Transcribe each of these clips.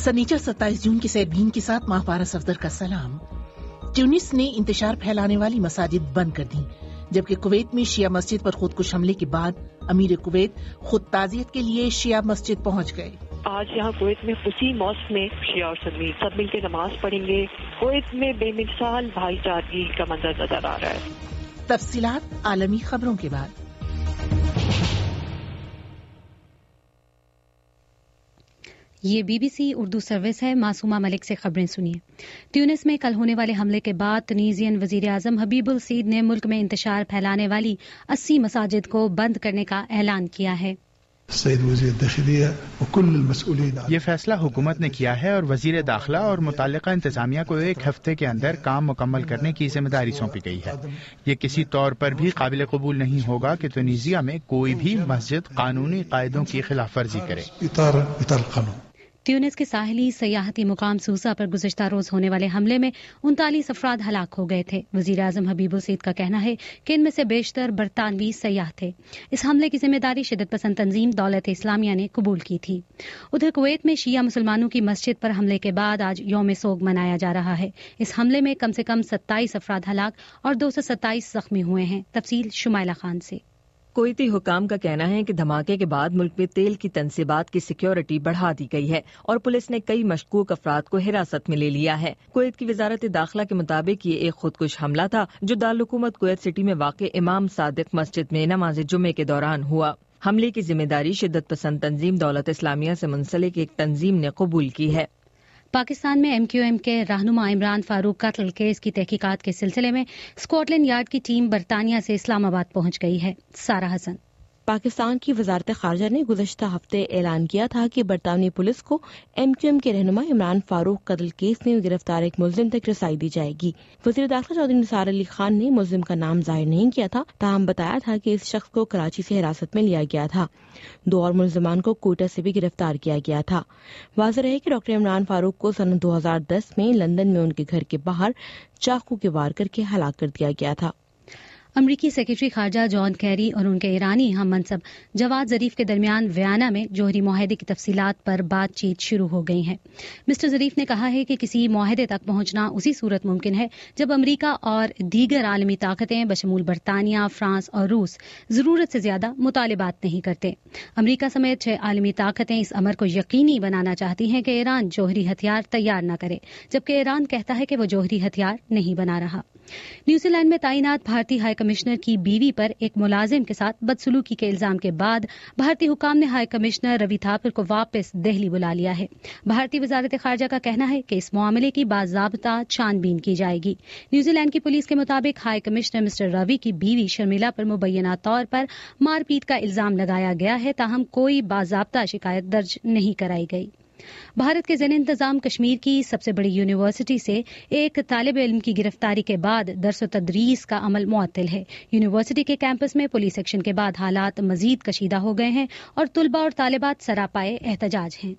सनीचर 27 जून की सैरगीन के साथ माहपारा सफदर का सलाम। ट्यूनिस ने इंतशार फैलाने वाली मसाजिद बंद कर दी, जबकि कुवैत में शिया मस्जिद पर खुदकुश हमले के बाद अमीर कुवैत खुद ताजियत के लिए शिया मस्जिद पहुंच गए। आज यहाँ कुवैत में उसी मॉस्क में शिया और सुन्नी सब मिलकर नमाज पढ़ेंगे। कुवैत में बेमिसाल भाईचारगी का मंजर नजर आ रहा है। तफसीलात आलमी खबरों के बाद। ये BBC उर्दू सर्विस है। मासूमा मलिक से खबरें सुनिए। ट्यूनिस में कल होने वाले हमले के बाद तुनीजियन वजीर आजम हबीबुल सीद ने मुल्क में इंतशार फैलाने वाली 80 मसाजिद को बंद करने का ऐलान किया है। ये फैसला हुकूमत ने किया है और वजीर दाखिला और मुताल्लिका इंतजामिया को एक हफ्ते के अंदर काम मुकम्मल करने की जिम्मेदारी सौंपी गई है। ये किसी तौर पर भी काबिल कबूल नहीं होगा कि तुनीजिया में कोई भी मस्जिद कानूनी कायदों की खिलाफ वर्जी करे। ट्यूनिस के साहिली सयाहती मुकाम सूसा पर गुज़श्ता रोज होने वाले हमले में 39 अफराद हलाक हो गए थे। वजीर आजम हबीबुल सीद का कहना है कि इनमें से बेशतर बरतानवी सयाह थे। इस हमले की जिम्मेदारी शिदत पसंद तंजीम दौलत इस्लामिया ने कबूल की थी। उधर कुवैत में शिया मुसलमानों की मस्जिद पर हमले के बाद आज यौम सोग मनाया जा रहा है। इस हमले में कम से कम 27 अफराद हलाक और 227 जख्मी हुए हैं। तफसील शुमाइला खान से। कुवैती हुकाम का कहना है कि धमाके के बाद मुल्क में तेल की तनसीबात की सिक्योरिटी बढ़ा दी गई है और पुलिस ने कई मशकूक अफराद को हिरासत में ले लिया है। कुवैत की वजारत दाखिला के मुताबिक ये एक खुदकुश हमला था जो दारुल-हुकूमत कुवैत सिटी में वाक़ इमाम सादिक मस्जिद में नमाज जुमे के दौरान हुआ। हमले की जिम्मेदारी शिद्दत पसंद तंजीम दौलत इस्लामिया से मुंसलिक एक तंजीम ने कबूल की है। पाकिस्तान में MQM के रहनुमा इमरान फारूक कत्ल केस की तहकीकात के सिलसिले में स्कॉटलैंड यार्ड की टीम बरतानिया से इस्लामाबाद पहुंच गई है। सारा हसन। पाकिस्तान की वजारत खारजा ने गुज़श्ता हफ्ते ऐलान किया था कि बरतानवी पुलिस को MQM के रहनुमा इमरान फारूक कत्ल केस में गिरफ्तार एक मुलजिम तक रसाई दी जाएगी। वज़ीर दाखिला चौधरी निसार अली खान ने मुलजिम का नाम जाहिर नहीं किया था, ताहम बताया था कि इस शख्स को कराची से हिरासत में लिया गया था। 2 और मुलजिमान को कोयटा से भी गिरफ्तार किया गया था। वाज़ेह रहे कि डॉक्टर इमरान फारूक को सन 2010 में लंदन में उनके घर के बाहर चाकू के वार करके हलाक कर दिया गया था। अमरीकी सेक्रेटरी खारजा जॉन कैरी और उनके ईरानी हम मनसब जवाद जरीफ के दरमियान वियना में जौहरी मुआहदे की तफसीलात पर बातचीत शुरू हो गई है। मिस्टर जरीफ ने कहा है कि किसी मुआहदे तक पहुंचना उसी सूरत मुमकिन है जब अमरीका और दीगर आलमी ताकतें बशमूल बरतानिया, फ्रांस और रूस जरूरत से ज्यादा मुतालिबात नहीं करते। अमरीका समेत 6 आलमी ताकतें इस अमर को यकीनी बनाना चाहती हैं कि ईरान जौहरी हथियार तैयार न करे, जबकि ईरान कहता है कि वो जौहरी हथियार नहीं बना रहा। न्यूजीलैंड में तैनात भारतीय हाई कमिश्नर की बीवी पर एक मुलाजिम के साथ बदसलूकी के इल्जाम के बाद भारतीय हुकाम ने हाई कमिश्नर रवि थापर को वापस दिल्ली बुला लिया है। भारतीय वजारत खारजा का कहना है कि इस मामले की बाज़ाब्ता छानबीन की जाएगी। न्यूजीलैंड की पुलिस के मुताबिक हाई कमिश्नर मिस्टर रवि की बीवी शर्मिला पर मुबैना तौर पर मारपीट का इल्जाम लगाया गया है, ताहम कोई बाज़ाब्ता शिकायत दर्ज नहीं कराई गई। भारत के ज़ेर इंतजाम कश्मीर की सबसे बड़ी यूनिवर्सिटी से एक तालिब इल्म की गिरफ्तारी के बाद दर्स व तदरीस का अमल मुअत्तल है। यूनिवर्सिटी के कैंपस में पुलिस एक्शन के बाद हालात मजीद कशीदा हो गए हैं और तुलबा और तालिबात सरापाए एहतजाज हैं।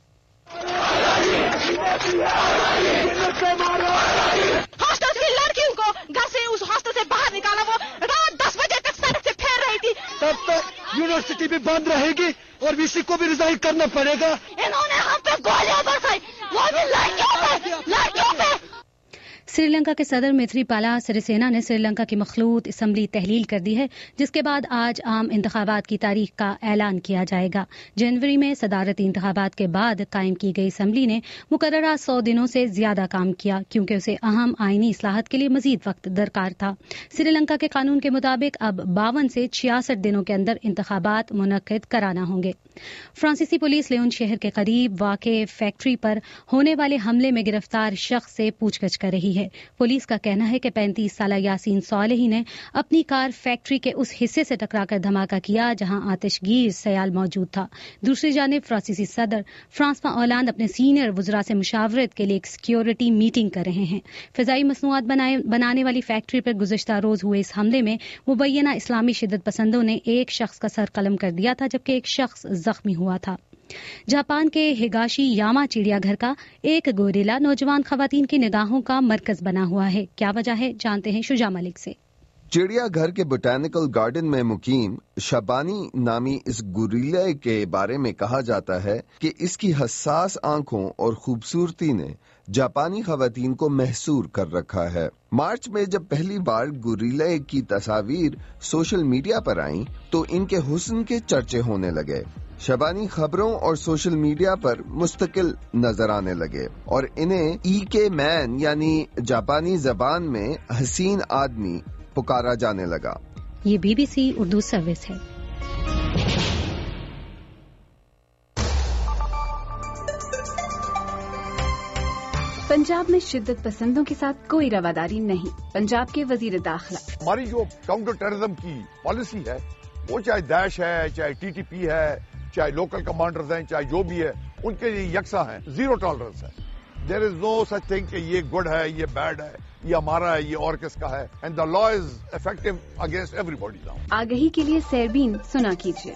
हॉस्टल की लड़कियों को घर से उस हॉस्टल से बाहर निकाला, वो रात 10 बजे तक सड़क से फेर रही थी। तब तक यूनिवर्सिटी भी बंद रहेगी और वीसी को भी रिजाइन करना पड़ेगा। इन्होंने हम पे गोलियां बरसाई, वो भी लड़कियों पे। श्रीलंका के सदर मैत्रीपाला सिरिसेना ने श्रीलंका की मखलूत असम्बली तहलील कर दी है, जिसके बाद आज आम इंतखाबात की तारीख का ऐलान किया जाएगा। जनवरी में सदारती इंतखाबात के बाद कायम की गई असम्बली ने मुकर्ररा 100 दिनों से ज्यादा काम किया, क्योंकि उसे अहम आईनी इस्लाहत के लिए मजीद वक्त दरकार था। श्रीलंका के कानून के मुताबिक अब 52 से 66 दिनों के अंदर इंतखाबात मुनक्किद कराना होंगे। फ्रांसीसी पुलिस लेओन शहर के करीब वाक़े फैक्ट्री पर होने वाले हमले में गिरफ्तार शख्स से पूछगछ कर रही है। पुलिस का कहना है कि 35 साला यासीन सालेही ने अपनी कार फैक्ट्री के उस हिस्से से टकराकर धमाका किया जहां आतिशगीर सयाल मौजूद था। दूसरी जानिब फ्रांसीसी सदर फ्रांसवा ओलांद अपने सीनियर वुज़रा से मुशावरत के लिए एक सिक्योरिटी मीटिंग कर रहे हैं। फिजाई मसनूआत बनाने वाली फैक्ट्री पर गुज़श्ता रोज हुए इस हमले में मुबैना इस्लामी शिद्दत पसंदों ने एक शख्स का सर कलम कर दिया था, जबकि एक शख्स जख्मी हुआ था। जापान के हिगाशी यामा चिड़ियाघर का एक गोरिल्ला नौजवान खवातीन की निगाहों का मरकज बना हुआ है। क्या वजह है, जानते हैं शुजा मलिक से। چڑیا گھر کے بوٹینیکل گارڈن میں مقیم شبانی نامی اس گوریلا کے بارے میں کہا جاتا ہے کہ اس کی حساس آنکھوں اور خوبصورتی نے جاپانی خواتین کو محصور کر رکھا ہے۔ مارچ میں جب پہلی بار گوریلا کی تصاویر سوشل میڈیا پر آئیں تو ان کے حسن کے چرچے ہونے لگے۔ شبانی خبروں اور سوشل میڈیا پر مستقل نظر آنے لگے اور انہیں ای کے مین یعنی جاپانی زبان میں حسین آدمی پکارا جانے لگا۔ یہ BBC اردو سروس ہے۔ پنجاب میں شدت پسندوں کے ساتھ کوئی رواداری نہیں، پنجاب کے وزیر داخلہ۔ ہماری جو کاؤنٹر ٹیررزم کی پالیسی ہے وہ چاہے داعش ہے، چاہے TTP ہے، چاہے لوکل کمانڈرز ہیں، چاہے جو بھی ہے، ان کے لیے یکساں ہیں، زیرو ٹالرنس ہے۔ دیر از نو سچ تھنگ کہ یہ گڈ ہے، یہ بیڈ ہے، یہ ہمارا ہے، یہ اور کس کا ہے، and the law is effective against everybody now. آگہی کے لیے سیربین سنا کیجیے۔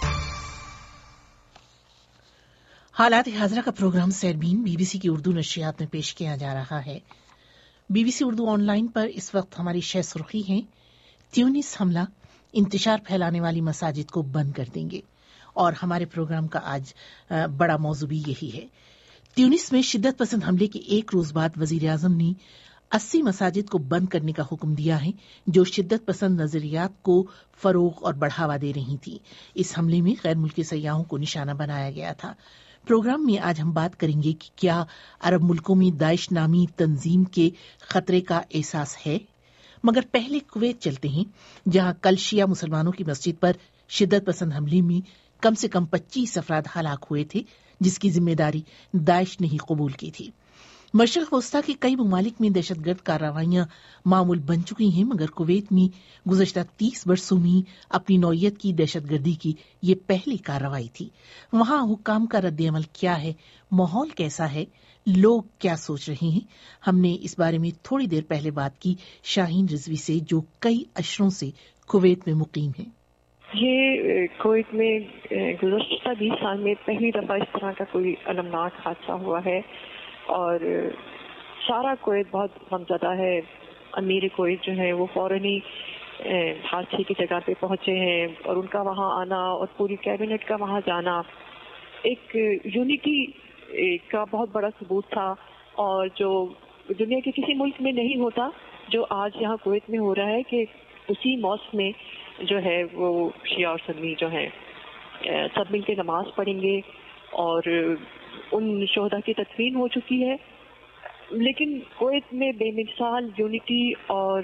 حالات حاضرہ کا پروگرام سیربین BBC کی اردو نشریات میں پیش کیا جا رہا ہے۔ BBC اردو آن لائن پر اس وقت ہماری شہ سرخی ہے، تیونس حملہ انتشار پھیلانے والی مساجد کو بند کر دیں گے، اور ہمارے پروگرام کا آج بڑا موضوع بھی یہی ہے۔ تیونس میں شدت پسند حملے کے ایک روز بعد وزیر اعظم نے 80 مساجد کو بند کرنے کا حکم دیا ہے جو شدت پسند نظریات کو فروغ اور بڑھاوا دے رہی تھی۔ اس حملے میں غیر ملکی سیاحوں کو نشانہ بنایا گیا تھا۔ پروگرام میں آج ہم بات کریں گے کہ کیا عرب ملکوں میں داعش نامی تنظیم کے خطرے کا احساس ہے، مگر پہلے کویت چلتے ہیں جہاں کل شیعہ مسلمانوں کی مسجد پر شدت پسند حملے میں کم سے کم 25 افراد ہلاک ہوئے تھے، جس کی ذمہ داری داعش نے ہی قبول کی تھی۔ مشرق وسطی کے کئی ممالک میں دہشت گرد کارروائیاں معمول بن چکی ہیں، مگر کویت میں گزشتہ 30 برسوں میں اپنی نوعیت کی دہشت گردی کی یہ پہلی کارروائی تھی۔ وہاں حکام کا رد عمل کیا ہے، ماحول کیسا ہے، لوگ کیا سوچ رہے ہیں؟ ہم نے اس بارے میں تھوڑی دیر پہلے بات کی شاہین رضوی سے، جو کئی اشروں سے کویت میں مقیم ہیں۔ یہ کویت میں گزشتہ 20 سال میں پہلی دفعہ اس طرح کا کوئی المناک حادثہ ہوا ہے، اور سارا کویت بہت غمزدہ ہے۔ امیر کویت جو ہے وہ فوراً ہی حادثے کی جگہ پہ پہنچے ہیں، اور ان کا وہاں آنا اور پوری کیبنٹ کا وہاں جانا ایک یونٹی کا بہت بڑا ثبوت تھا، اور جو دنیا کے کسی ملک میں نہیں ہوتا جو آج یہاں کویت میں ہو رہا ہے، کہ اسی موسم میں جو ہے وہ شیعہ اور سنی جو ہیں سب مل کے نماز پڑھیں گے، اور ان شہداء کی تدفین ہو چکی ہے۔ لیکن کویت میں بے مثال یونٹی اور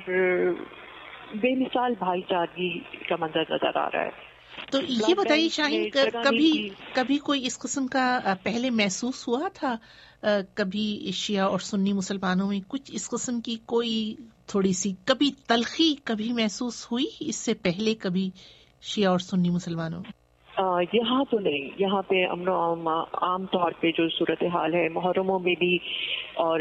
بے مثال بھائی چارگی کا منظر نظر آ رہا ہے۔ تو یہ بتائیے شاہین، کبھی کوئی اس قسم کا پہلے محسوس ہوا تھا؟ کبھی شیعہ اور سنی مسلمانوں میں کچھ اس قسم کی کوئی تھوڑی سی کبھی تلخی کبھی محسوس ہوئی اس سے پہلے کبھی شیعہ اور سنی مسلمانوں میں؟ یہاں تو نہیں، یہاں پہ امن و عام طور پہ جو صورتحال ہے محرموں میں بھی، اور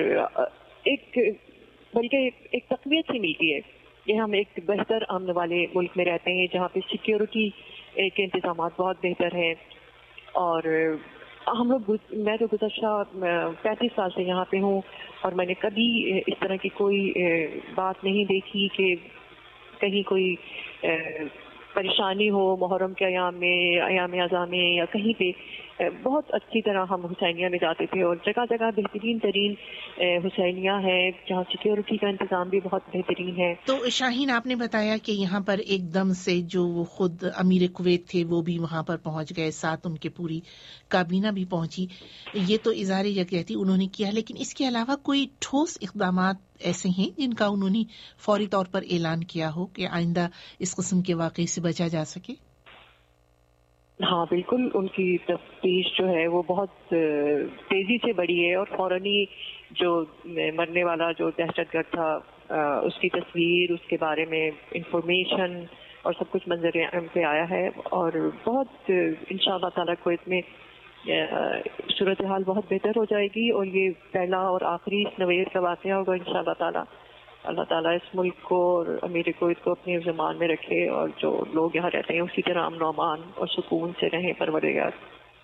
بلکہ ایک تقویت سی ملتی ہے کہ ہم ایک بہتر امن والے ملک میں رہتے ہیں جہاں پہ سیکیورٹی کے انتظامات بہت بہتر ہیں۔ اور ہم لوگ، میں تو گزشتہ 35 سال سے یہاں پہ ہوں، اور میں نے کبھی اس طرح کی کوئی بات نہیں دیکھی کہ کہیں کوئی پریشانی ہو محرم کے ایام اعضاء میں یا کہیں پہ۔ بہت اچھی طرح ہم حسینیہ میں جاتے تھے، اور جگہ جگہ بہترین ترین حسینیہ ہے جہاں سیکیورٹی کا انتظام بھی بہت بہترین ہے۔ تو شاہین، آپ نے بتایا کہ یہاں پر ایک دم سے جو خود امیر کویت تھے وہ بھی وہاں پر پہنچ گئے، ساتھ ان کے پوری کابینہ بھی پہنچی، یہ تو اظہار یکجہتی انہوں نے کیا، لیکن اس کے علاوہ کوئی ٹھوس اقدامات ایسے ہیں جن کا انہوں نے فوری طور پر اعلان کیا ہو کہ آئندہ اس قسم کے واقعے سے بچا جا سکے؟ ہاں بالکل، ان کی تفتیش جو ہے وہ بہت تیزی سے بڑھی ہے، اور فوراً ہی جو مرنے والا جو دہشت گرد تھا اس کی تصویر، اس کے بارے میں انفارمیشن اور سب کچھ منظر عام پہ آیا ہے، اور بہت انشاءاللہ تعالیٰ کویت میں صورتحال بہت بہتر ہو جائے گی، اور یہ پہلا اور آخری اس نوعیت کا واقعہ ہوگا انشاءاللہ تعالیٰ۔ اللہ تعالیٰ اس ملک کو اور امیر کویت کو اپنے زمان میں رکھے، اور جو لوگ یہاں رہتے ہیں اسی طرح امن و امان اور سکون سے رہیں پروردگار۔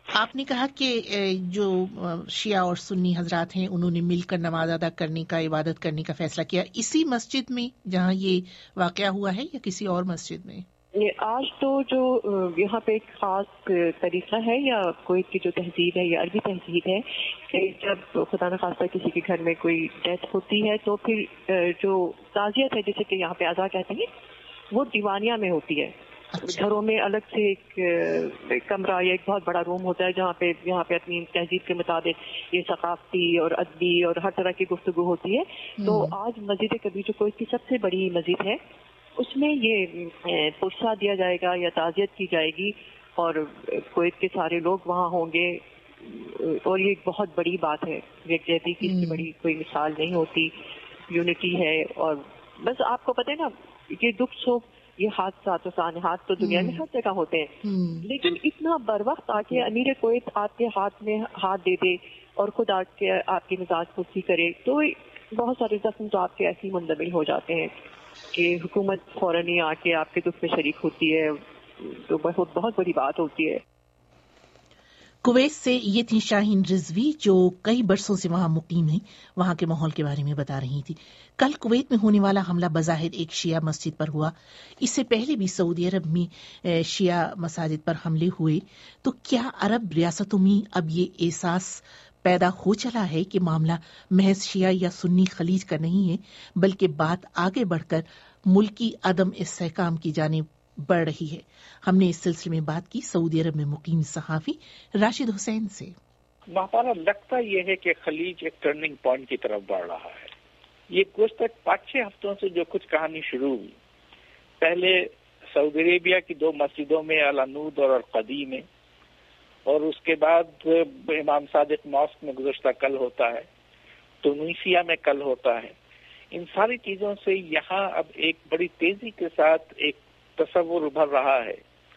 آپ نے کہا کہ جو شیعہ اور سنی حضرات ہیں انہوں نے مل کر نماز ادا کرنے کا، عبادت کرنے کا فیصلہ کیا، اسی مسجد میں جہاں یہ واقعہ ہوا ہے یا کسی اور مسجد میں؟ آج تو جو یہاں پہ ایک خاص طریقہ ہے یا کویت کی جو تہذیب ہے یا عربی تہذیب ہے کہ جب خدا نخواستہ کسی کے گھر میں کوئی ڈیتھ ہوتی ہے تو پھر جو تعزیت ہے جسے کہ یہاں پہ عزا کہتے ہیں وہ دیوانیہ میں ہوتی ہے. گھروں میں الگ سے ایک کمرہ یا ایک بہت بڑا روم ہوتا ہے جہاں پہ اپنی تہذیب کے مطابق یہ ثقافتی اور ادبی اور ہر طرح کی گفتگو ہوتی ہے. تو آج مسجد کبیر جو کویت کی سب سے بڑی مسجد ہے اس میں یہ پرسہ دیا جائے گا یا تعزیت کی جائے گی اور کویت کے سارے لوگ وہاں ہوں گے. اور یہ ایک بہت بڑی بات ہے، یکجہتی کی اس سے بڑی کوئی مثال نہیں ہوتی. یونٹی ہے اور بس آپ کو پتہ ہے نا یہ دکھ سوکھ یہ حادثات و سانحات تو دنیا میں ہر جگہ ہوتے ہیں، لیکن اتنا بر وقت آ کے امیر کویت آپ کے ہاتھ میں ہاتھ دے دے اور خود آ کے آپ کی مزاج پرسی کرے تو بہت سارے زخم تو آپ کے ایسے ہی منتقل ہو جاتے ہیں کہ حکومت فوراً ہی آ کے آپ کے دکھ میں شریک ہوتی ہے. تو بہت بڑی بات ہوتی ہے. کویت سے یہ تھی شاہین رضوی جو کئی برسوں سے وہاں مقیم ہیں، وہاں کے ماحول کے بارے میں بتا رہی تھی. کل کویت میں ہونے والا حملہ بظاہر ایک شیعہ مسجد پر ہوا، اس سے پہلے بھی سعودی عرب میں شیعہ مساجد پر حملے ہوئے. تو کیا عرب ریاستوں میں اب یہ احساس پیدا ہو چلا ہے کہ معاملہ محض شیعہ یا سنی خلیج کا نہیں ہے بلکہ بات آگے بڑھ کر ملکی عدم استحکام کی جانب بڑھ رہی ہے؟ ہم نے اس سلسلے میں بات کی سعودی عرب میں مقیم صحافی راشد حسین سے. ہمارا لگتا یہ ہے کہ خلیج ایک ٹرننگ پوائنٹ کی طرف بڑھ رہا ہے. یہ گزشتہ 5-6 ہفتوں سے جو کچھ کہانی شروع ہوئی، پہلے سعودی عربیہ کی 2 مسجدوں میں العنود اور القدیم میں، اور اس کے بعد امام صادق ماسک میں گزشتہ کل ہوتا ہے، تونسیہ میں کل ہوتا ہے. ان ساری چیزوں سے یہاں اب ایک بڑی تیزی کے ساتھ ایک تصور ابھر رہا ہے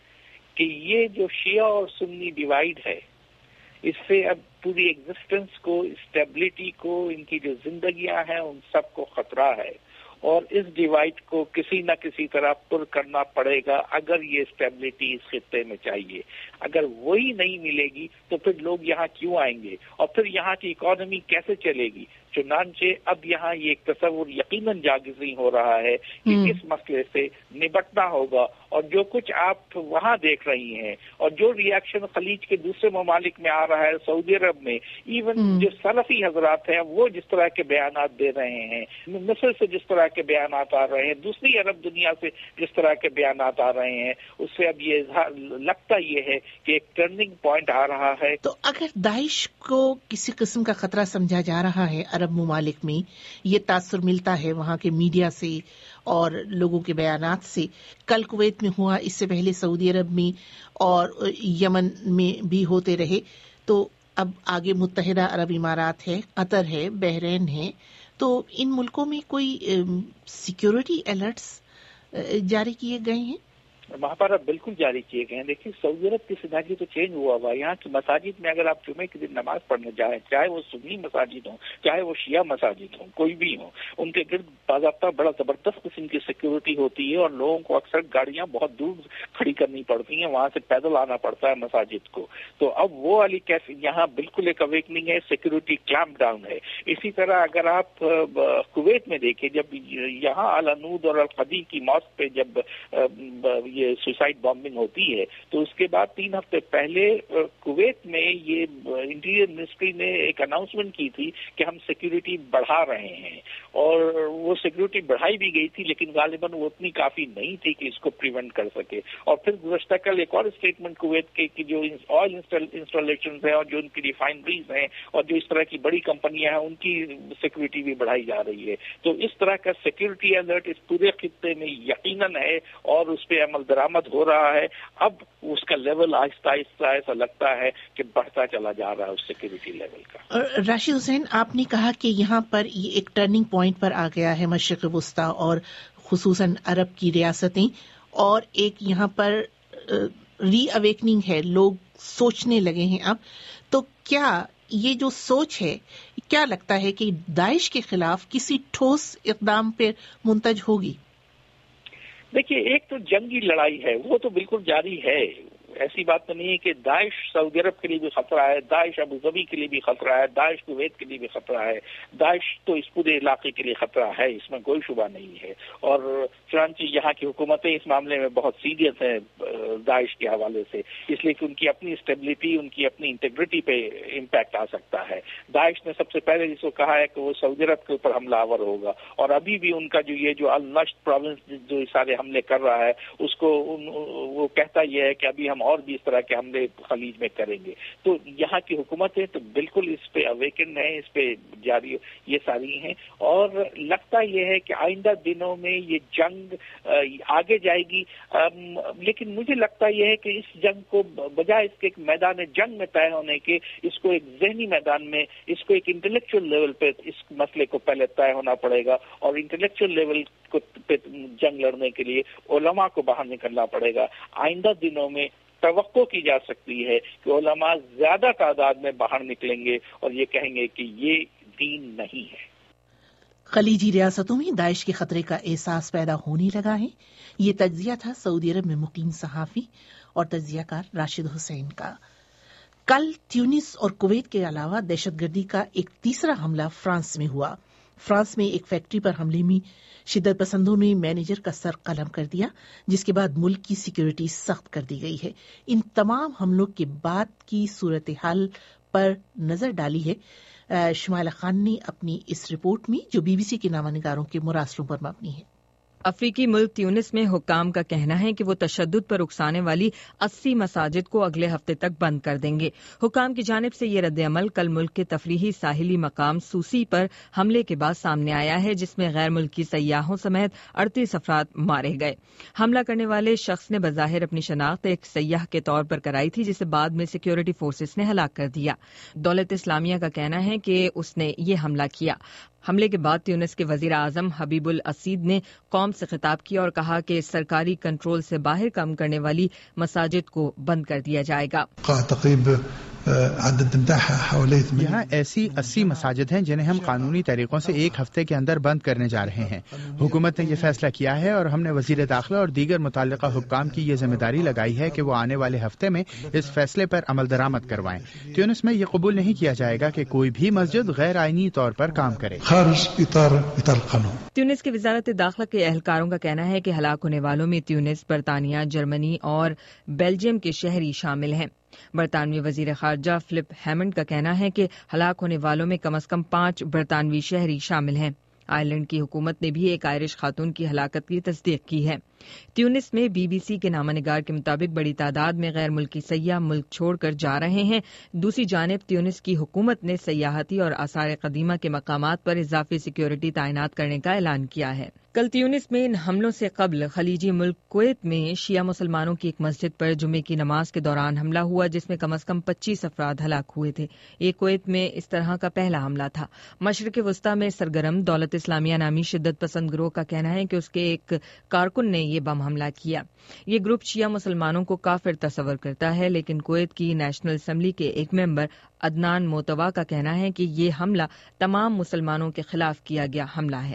کہ یہ جو شیعہ اور سنی ڈیوائیڈ ہے اس سے اب پوری ایگزسٹنس کو، اسٹیبلٹی کو، ان کی جو زندگیاں ہیں ان سب کو خطرہ ہے، اور اس ڈیوائیڈ کو کسی نہ کسی طرح پر کرنا پڑے گا اگر یہ اسٹیبلٹی اس خطے میں چاہیے. اگر وہی نہیں ملے گی تو پھر لوگ یہاں کیوں آئیں گے اور پھر یہاں کی اکانومی کیسے چلے گی؟ چنانچہ اب یہاں یہ ایک تصور یقیناً جاگزی ہو رہا ہے کہ اس مسئلے سے نبٹنا ہوگا. اور جو کچھ آپ وہاں دیکھ رہی ہیں اور جو ری ایکشن خلیج کے دوسرے ممالک میں آ رہا ہے، سعودی عرب میں ایون جو سلفی حضرات ہیں وہ جس طرح کے بیانات دے رہے ہیں، مصر سے جس طرح کے بیانات آ رہے ہیں، دوسری عرب دنیا سے جس طرح کے بیانات آ رہے ہیں، اس سے اب یہ لگتا یہ ہے کہ ایک ٹرننگ پوائنٹ آ رہا ہے. تو اگر داعش کو کسی قسم کا خطرہ سمجھا جا رہا ہے عرب ممالک میں، یہ تاثر ملتا ہے وہاں کے میڈیا سے اور لوگوں کے بیانات سے. کل کویت میں ہوا، اس سے پہلے سعودی عرب میں اور یمن میں بھی ہوتے رہے، تو اب آگے متحدہ عرب امارات ہے، قطر ہے، بحرین ہے. تو ان ملکوں میں کوئی سیکیورٹی الرٹس جاری کیے گئے ہیں؟ وہاں پر اب بالکل جاری کیے گئے ہیں. دیکھیے سعودی عرب کی زندگی تو چینج ہوا ہوا. یہاں کی مساجد میں اگر آپ جمعے کے دن نماز پڑھنے جائیں، چاہے وہ سنی مساجد ہوں چاہے وہ شیعہ مساجد ہوں، کوئی بھی ہوں، ان کے گرد باضابطہ بڑا زبردست قسم کی سیکیورٹی ہوتی ہے اور لوگوں کو اکثر گاڑیاں بہت دور کھڑی کرنی پڑتی ہیں، وہاں سے پیدل آنا پڑتا ہے مساجد کو. تو اب وہ والی کیسے یہاں بالکل ایک اویکننگ ہے، سیکیورٹی کلیمپ ڈاؤن ہے. اسی طرح اگر آپ کویت میں دیکھیں، جب یہاں العنود اور القدیم کی ماسک پہ جب یہ سوسائڈ بامبنگ ہوتی ہے تو اس کے بعد 3 ہفتے پہلے کویت میں یہ انٹیریئر منسٹری نے ایک اناؤنسمنٹ کی تھی کہ ہم سیکیورٹی بڑھا رہے ہیں، اور وہ سیکیورٹی بڑھائی بھی گئی تھی لیکن غالباً وہ اتنی کافی نہیں تھی کہ اس کو پریونٹ کر سکے. اور پھر گزشتہ کل ایک اور اسٹیٹمنٹ کویت کے کہ جو آئل انسٹالیشنز ہیں اور جو ان کی ریفائنریز ہیں اور جو اس طرح کی بڑی کمپنیاں ہیں ان کی سیکیورٹی بھی بڑھائی جا رہی ہے. تو اس طرح کا سیکیورٹی الرٹ اس پورے خطے میں یقیناً ہے اور اس پہ عمل درآمد ہو رہا ہے. اب اس کا لیول آہستہ آہستہ ایسا لگتا ہے کہ بڑھتا چلا جا رہا ہے اس سیکیورٹی لیول کا. راشد حسین، آپ نے کہا کہ یہاں پر یہ ایک ٹرننگ پوائنٹ پر آ گیا ہے مشرق وسطیٰ اور خصوصاً عرب کی ریاستیں، اور ایک یہاں پر ری اویکننگ ہے، لوگ سوچنے لگے ہیں اب. تو کیا یہ جو سوچ ہے، کیا لگتا ہے کہ داعش کے خلاف کسی ٹھوس اقدام پر منتج ہوگی؟ دیکھیے ایک تو جنگی لڑائی ہے وہ تو بالکل جاری ہے، ऐसी बात तो नहीं है कि दाइश सऊदी अरब के लिए भी खतरा है, दाइश अबू धाबी के लिए भी खतरा है, दाइश कुवैत के लिए भी खतरा है, दाइश तो इस पूरे इलाके के लिए खतरा है, इसमें कोई शुबा नहीं है। और चुनांचे यहाँ की हुकूमतें इस मामले में बहुत सीरियस हैं दाइश के हवाले से, इसलिए कि उनकी अपनी स्टेबिलिटी, उनकी अपनी इंटीग्रिटी पे इम्पैक्ट आ सकता है। दाइश ने सबसे पहले जिसको कहा है कि वो सऊदी अरब के ऊपर हमलावर होगा, और अभी भी उनका जो अल नश्त प्रोविंस जो सारे हमले कर रहा है उसको वो कहता यह है कि अभी हम और भी इस तरह के हमले खलीज में करेंगे। तो यहाँ की हुकूमतें तो बिल्कुल इस पे अवेकन है, इस पे जारी ये सारी हैं, और लगता यह है कि आइंदा दिनों में ये जंग आगे जाएगी। लेकिन मुझे लगता यह है कि इस जंग को बजाय इसके एक मैदान जंग में तय होने के, इसको एक जहनी मैदान में, इसको एक इंटेलेक्चुअल लेवल पे इस मसले को पहले तय होना पड़ेगा, और इंटेलेक्चुअल लेवल को पे जंग लड़ने के लिए उलमा को बाहर निकलना पड़ेगा। आइंदा दिनों में तवक्को की जा सकती है कि उलमा ज्यादा तादाद में बाहर निकलेंगे और ये कहेंगे कि ये दीन नहीं है। खलीजी रियासतों में दाइश के खतरे का एहसास पैदा होने लगा है। ये तज्जिया था सऊदी अरब में मुकीम सहाफी और तज्जियाकार राशिद हुसैन का। कल ट्यूनिस और कुवैत के अलावा दहशतगर्दी का एक तीसरा हमला फ्रांस में हुआ। फ्रांस में एक फैक्ट्री पर हमले में शिद्दत पसंदों ने मैनेजर का सर कलम कर दिया, जिसके बाद मुल्क की सिक्योरिटी सख्त कर दी गई है। इन तमाम हमलों के बाद की सूरत हाल पर नजर डाली है शुमाइला खान ने अपनी इस रिपोर्ट में, जो बीबीसी के नामानिगारों के मुरासलों पर मबनी है। अफ्रीकी मुल्क ट्यूनिस में हुक्काम का कहना है कि वो तशद्दुद पर उकसाने वाली 80 मसाजिद को अगले हफ्ते तक बंद कर देंगे। हुक्काम की जानिब से ये रद्द-ए-अमल कल मुल्क के तफरीही साहिली मकाम सूसी पर हमले के बाद सामने आया है, जिसमें गैर मुल्की सयाहों समेत 38 अफराद मारे गए। हमला करने वाले शख्स ने बज़ाहिर अपनी शनाख्त एक सयाह के तौर पर कराई थी, जिसे बाद में सिक्योरिटी फोर्सेस ने हलाक कर दिया। दौलत इस्लामिया का कहना है कि उसने ये हमला किया। हमले के बाद ट्यूनिस के वजीर आजम हबीबुल असीद ने कौम से खिताब किया और कहा कि सरकारी कंट्रोल से बाहर काम करने वाली मसाजिद को बंद कर दिया जाएगा। यहाँ ऐसी 80 मसाजिद हैं जिन्हें हम कानूनी तरीकों से एक हफ्ते के अंदर बंद करने जा रहे हैं। हुकूमत ने यह फैसला किया है और हमने वजीर दाखिला और दीगर मुताल्लिका हुक्काम की ये जिम्मेदारी लगाई है कि वो आने वाले हफ्ते में इस फैसले पर अमल दरामद करवाएं। ट्यूनिस में ये कबूल नहीं किया जाएगा कि कोई भी मस्जिद गैर आईनी तौर पर काम करे। ट्यूनिस की वजारत दाखिला के एहलकारों का कहना है कि हलाक होने वालों में ट्यूनिस, बरतानिया, जर्मनी और बेल्जियम के शहरी शामिल हैं। बरतानवी वजीर खारजा फिलिप हैमंड का कहना है कि हलाक होने वालों में कम से कम 5 बरतानवी शहरी शामिल हैं। आयरलैंड की हुकूमत ने भी एक आयरिश खातून की हलाकत की तस्दीक की है। ट्यूनिस में बीबीसी के नामानिगार के मुताबिक बड़ी तादाद में गैर मुल्की सयाह मुल्क छोड़कर जा रहे हैं। दूसरी जानिब ट्यूनिस की हुकूमत ने सयाहती और आसार कदीमा के मकामात पर इजाफी सिक्योरिटी तैनात करने का ऐलान किया है। कल ट्यूनिस में इन हमलों से कबल खलीजी मुल्क कुवैत में शिया मुसलमानों की एक मस्जिद पर जुमे की नमाज के दौरान हमला हुआ, जिसमें कम से कम 25 अफराद हलाक हुए थे। ये कुवैत में इस तरह का पहला हमला था। मशरिक वस्ता में सरगर्म दौलत इस्लामिया नामी शिद्दत पसंद ग्रोह का कहना है कि उसके एक कारकुन ने ये बम हमला किया। ये ग्रुप शिया मुसलमानों को काफिर तस्वर करता है, लेकिन कुवैत की नेशनल असेंबली के एक मेंबर अदनान मोतवा का कहना है कि ये हमला तमाम मुसलमानों के खिलाफ किया गया हमला है।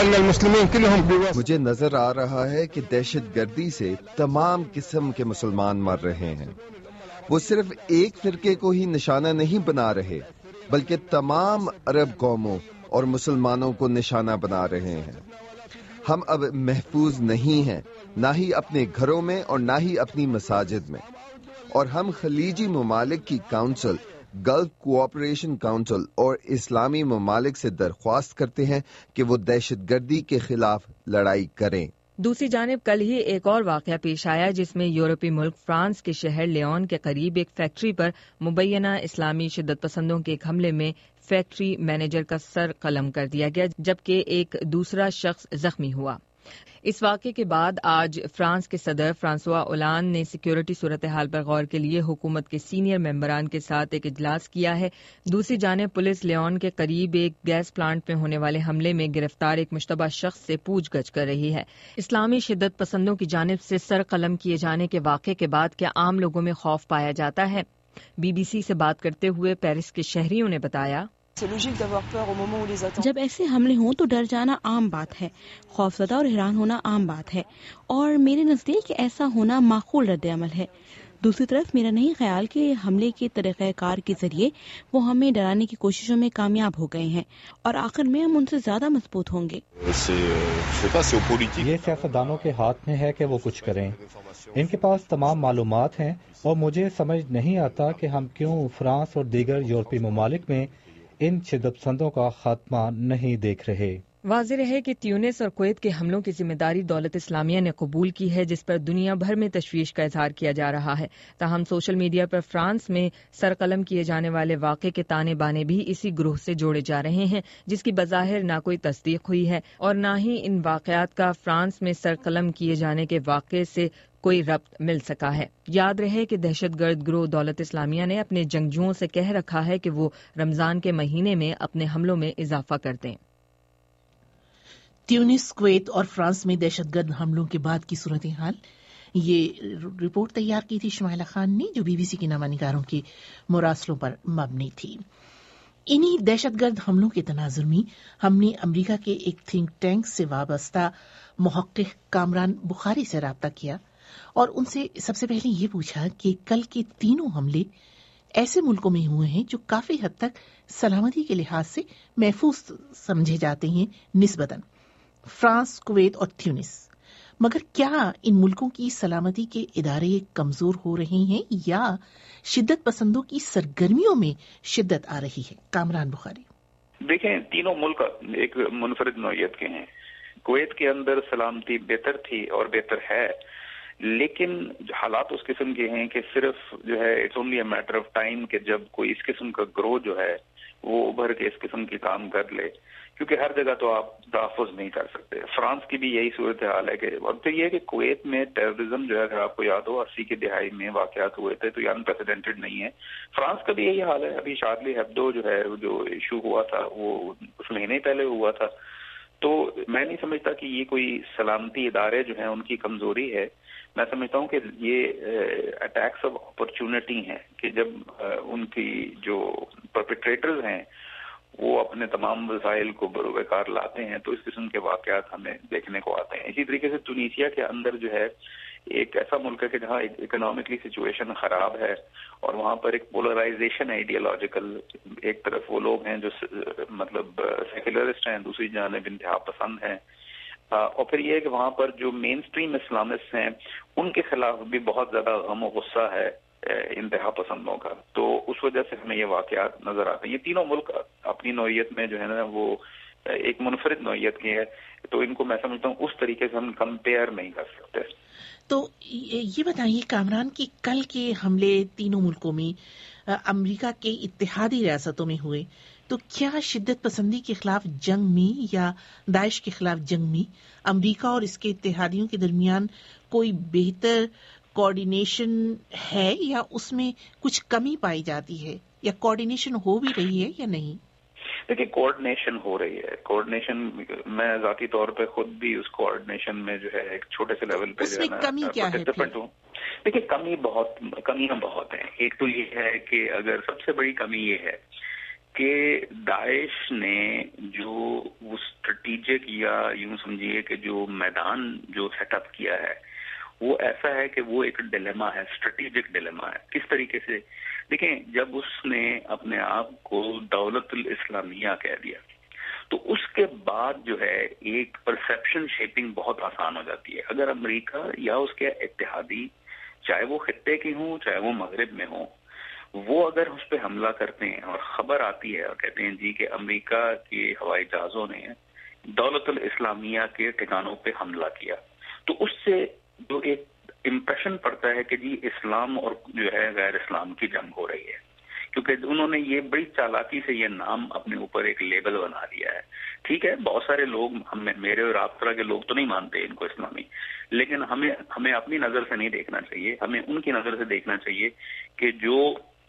मुझे नजर आ रहा है कि दहशतगर्दी से तमाम किस्म के मुसलमान मर रहे हैं। वो सिर्फ एक फिरके को ही निशाना नहीं बना रहे, बल्कि तमाम अरब कौमों और मुसलमानों को निशाना बना रहे हैं। हम अब महफूज नहीं हैं, ना ही अपने घरों में और ना ही अपनी मसाजिद में। और हम खलीजी ममालिक की काउंसिल, गल्फ कोऑपरेशन काउंसिल और इस्लामी ममालिक से दरख्वास्त करते हैं कि वो दहशतगर्दी के खिलाफ लड़ाई करें। दूसरी जानिब कल ही एक और वाकया पेश आया, जिसमें यूरोपीय मुल्क फ्रांस के शहर लियोन के करीब एक फैक्ट्री पर मुबैना इस्लामी शिद्दत पसंदों के एक हमले में फैक्ट्री मैनेजर का सर कलम कर दिया गया, जबकि एक दूसरा शख्स जख्मी हुआ। इस वाक़े के बाद आज फ्रांस के सदर फ्रांसवा ओलांद ने सिक्योरिटी सूरत हाल पर गौर के लिए हुकूमत के सीनियर मेंबरान के साथ एक इजलास किया है। दूसरी जानिब पुलिस लियोन के करीब एक गैस प्लांट में होने वाले हमले में गिरफ्तार एक मुश्तबा शख्स से पूछगछ कर रही है। इस्लामी शिद्दत पसंदों की जानिब से सर कलम किए जाने के वाक़े के बाद क्या आम लोगों में खौफ पाया जाता है? बीबीसी से बात करते हुए पेरिस के शहरियों ने बताया, जब ऐसे हमले हों तो डर जाना आम बात है, खौफजदा और हैरान होना आम बात है, और मेरे नजदीक ऐसा होना माकूल रद्द-ए-अमल है। دوسری طرف میرا نہیں خیال کہ حملے کے طریقہ کار کے ذریعے وہ ہمیں ڈرانے کی کوششوں میں کامیاب ہو گئے ہیں اور آخر میں ہم ان سے زیادہ مضبوط ہوں گے۔ یہ سیاستدانوں کے ہاتھ میں ہے کہ وہ کچھ کریں، ان کے پاس تمام معلومات ہیں اور مجھے سمجھ نہیں آتا کہ ہم کیوں فرانس اور دیگر یورپی ممالک میں ان شدت پسندوں کا خاتمہ نہیں دیکھ رہے۔ واضح رہے کہ تیونس اور کویت کے حملوں کی ذمہ داری دولت اسلامیہ نے قبول کی ہے، جس پر دنیا بھر میں تشویش کا اظہار کیا جا رہا ہے۔ تاہم سوشل میڈیا پر فرانس میں سرقلم کیے جانے والے واقعے کے تانے بانے بھی اسی گروہ سے جوڑے جا رہے ہیں، جس کی بظاہر نہ کوئی تصدیق ہوئی ہے اور نہ ہی ان واقعات کا فرانس میں سرقلم کیے جانے کے واقعے سے کوئی ربط مل سکا ہے۔ یاد رہے کہ دہشت گرد گروہ دولت اسلامیہ نے اپنے جنگجوؤں سے کہہ رکھا ہے کہ وہ رمضان کے مہینے میں اپنے حملوں میں اضافہ کر دیں۔ تیونس، کویت اور فرانس میں دہشت گرد حملوں کے بعد کی صورتحال، یہ رپورٹ تیار کی تھی شمائلہ خان نے، جو BBC کے نامہ نگاروں کے مراسلوں پر مبنی تھی۔ انہی دہشت گرد حملوں کے تناظر میں ہم نے امریکہ کے ایک تھنک ٹینک سے وابستہ محقق کامران بخاری سے رابطہ کیا اور ان سے سب سے پہلے یہ پوچھا کہ کل کے تینوں حملے ایسے ملکوں میں ہوئے ہیں جو کافی حد تک سلامتی کے لحاظ سے محفوظ سمجھے جاتے ہیں نسبتاً، فرانس، کویت اور تیونس، مگر کیا ان ملکوں کی سلامتی کے ادارے کمزور ہو رہے ہیں یا شدت پسندوں کی سرگرمیوں میں شدت آ رہی ہے؟ کامران بخاری۔ دیکھیں، تینوں ملک ایک منفرد نوعیت کے ہیں۔ کویت کے اندر سلامتی بہتر تھی اور بہتر ہے، لیکن حالات اس قسم کے ہیں کہ صرف جو ہے it's only a matter of time کہ جب کوئی اس قسم کا گروہ جو ہے وہ ابھر کے اس قسم کے کام کر لے، کیونکہ ہر جگہ تو آپ تحفظ نہیں کر سکتے۔ فرانس کی بھی یہی صورتحال ہے کہ اور پھر یہ کہ کویت میں ٹیررزم جو ہے، اگر آپ کو یاد ہو 80 کی دہائی میں واقعات ہوئے تھے تو یہ انپریسیڈنٹڈ نہیں ہے۔ فرانس کا بھی یہی حال ہے۔ ابھی شارلی ہیبڈو جو ہے جو ایشو ہوا تھا وہ کچھ مہینے پہلے ہوا تھا، تو میں نہیں سمجھتا کہ یہ کوئی سلامتی ادارے جو ہیں ان کی کمزوری ہے۔ میں سمجھتا ہوں کہ یہ اٹیکس آف اپرچونٹی ہیں کہ جب ان کی جو پرپیٹریٹرز ہیں وہ اپنے تمام وسائل کو بروئے کار لاتے ہیں تو اس قسم کے واقعات ہمیں دیکھنے کو آتے ہیں۔ اسی طریقے سے ٹونیشیا کے اندر جو ہے ایک ایسا ملک ہے کہ جہاں اکنامکلی سچویشن خراب ہے اور وہاں پر ایک پولرائزیشن ہے آئیڈیالوجیکل، ایک طرف وہ لوگ ہیں جو مطلب سیکولرسٹ ہیں، دوسری جانب انتہا پسند ہیں، اور پھر یہ ہے کہ وہاں پر جو مین سٹریم اسلامسٹ ہیں ان کے خلاف بھی بہت زیادہ غم و غصہ ہے انتہا پسندوں کا، تو اس وجہ سے ہمیں یہ واقعات نظر آتے ہیں۔ یہ تینوں ملک اپنی نوعیت میں جو ہے نا وہ ایک منفرد نوعیت کی ہے، تو ان کو میں سمجھتا ہوں اس طریقے سے ہم کمپیئر نہیں کر سکتے۔ تو یہ بتائیے کامران کہ کل کے حملے تینوں ملکوں میں امریکہ کے اتحادی ریاستوں میں ہوئے، تو کیا شدت پسندی کے خلاف جنگ میں یا داعش کے خلاف جنگ میں امریکہ اور اس کے اتحادیوں کے درمیان کوئی بہتر کوارڈینیشن ہے یا اس میں کچھ کمی پائی جاتی ہے، یا کوارڈینیشن ہو بھی رہی ہے یا نہیں؟ دیکھیے، کوارڈینیشن ہو رہی ہے۔ کوارڈینیشن میں ذاتی طور پہ خود بھی اس کوارڈینیشن میں جو ہے ایک چھوٹے سے لیول پہ جو ہے نا پارٹیسپینٹ ہوں۔ دیکھیے، کمیاں بہت ہیں۔ ایک تو یہ ہے کہ اگر سب سے بڑی کمی یہ ہے کہ داعش نے جو وہ اسٹریٹجک یا یوں سمجھیے کہ جو میدان جو سیٹ اپ کیا ہے وہ ایسا ہے کہ وہ ایک ڈیلیما ہے، اسٹریٹجک ڈیلیما ہے۔ کس طریقے سے؟ دیکھیں، جب اس نے اپنے آپ کو دولت الاسلامیہ کہہ دیا تو اس کے بعد جو ہے ایک پرسیپشن شیپنگ بہت آسان ہو جاتی ہے۔ اگر امریکہ یا اس کے اتحادی، چاہے وہ خطے کے ہوں چاہے وہ مغرب میں ہوں، وہ اگر اس پہ حملہ کرتے ہیں اور خبر آتی ہے اور کہتے ہیں جی کہ امریکہ کے ہوائی جہازوں نے دولت الاسلامیہ کے ٹھکانوں پہ حملہ کیا، تو اس سے جو ایک امپریشن پڑتا ہے کہ جی اسلام اور جو ہے غیر اسلام کی جنگ ہو رہی ہے، کیونکہ انہوں نے یہ بڑی چالاکی سے یہ نام اپنے اوپر ایک لیبل بنا دیا ہے۔ ٹھیک ہے، بہت سارے لوگ میرے اور آپ طرح کے لوگ تو نہیں مانتے ان کو اسلامی، لیکن ہمیں اپنی نظر سے نہیں دیکھنا چاہیے، ہمیں ان کی نظر سے دیکھنا چاہیے کہ جو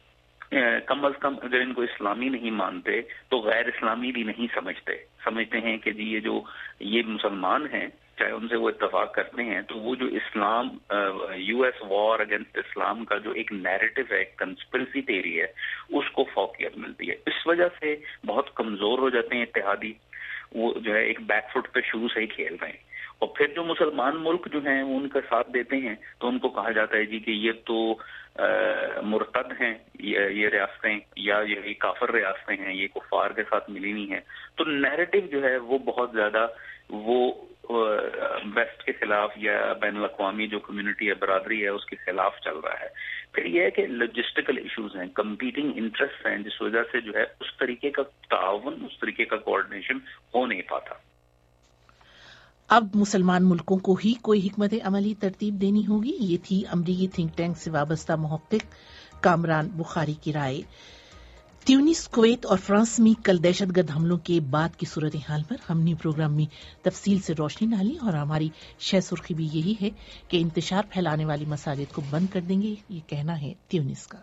کم از کم اگر ان کو اسلامی نہیں مانتے تو غیر اسلامی بھی نہیں سمجھتے ہیں کہ جی یہ مسلمان ہیں، چاہے ان سے وہ اتفاق کرتے ہیں، تو وہ جو اسلام یو ایس وار اگینسٹ اسلام کا جو ایک نیریٹو ہے، ایک کنسپریسی تھیوری ہے، اس کو فوقیت ملتی ہے۔ اس وجہ سے بہت کمزور ہو جاتے ہیں اتحادی، وہ جو ہے ایک بیک فٹ پہ شروع سے ہی کھیل رہے ہیں، اور پھر جو مسلمان ملک جو ہیں ان کا ساتھ دیتے ہیں تو ان کو کہا جاتا ہے جی کہ یہ تو مرتد ہیں یہ ریاستیں، یا یہ کافر ریاستیں ہیں، یہ کفار کے ساتھ ملی نہیں ہیں. تو نیریٹو جو ہے وہ بہت زیادہ وہ ویسٹ کے خلاف یا بین الاقوامی جو کمیونٹی ہے، برادری ہے، اس کے خلاف چل رہا ہے. پھر یہ ہے کہ لاجسٹیکل ایشوز ہیں، کمپیٹنگ انٹرسٹ ہیں، جس وجہ سے جو ہے اس طریقے کا تعاون، اس طریقے کا کوآرڈینیشن ہو نہیں پاتا. اب مسلمان ملکوں کو ہی کوئی حکمت عملی ترتیب دینی ہوگی. یہ تھی امریکی تھنک ٹینک سے وابستہ محقق کامران بخاری کی رائے. تیونس، کویت اور فرانس میں کل دہشت گرد حملوں کے بعد کی صورتحال پر ہم نے پروگرام میں تفصیل سے روشنی ڈالی اور ہماری شہ سرخی بھی یہی ہے کہ انتشار پھیلانے والی مساجد کو بند کر دیں گے، یہ کہنا ہے تیونس کا.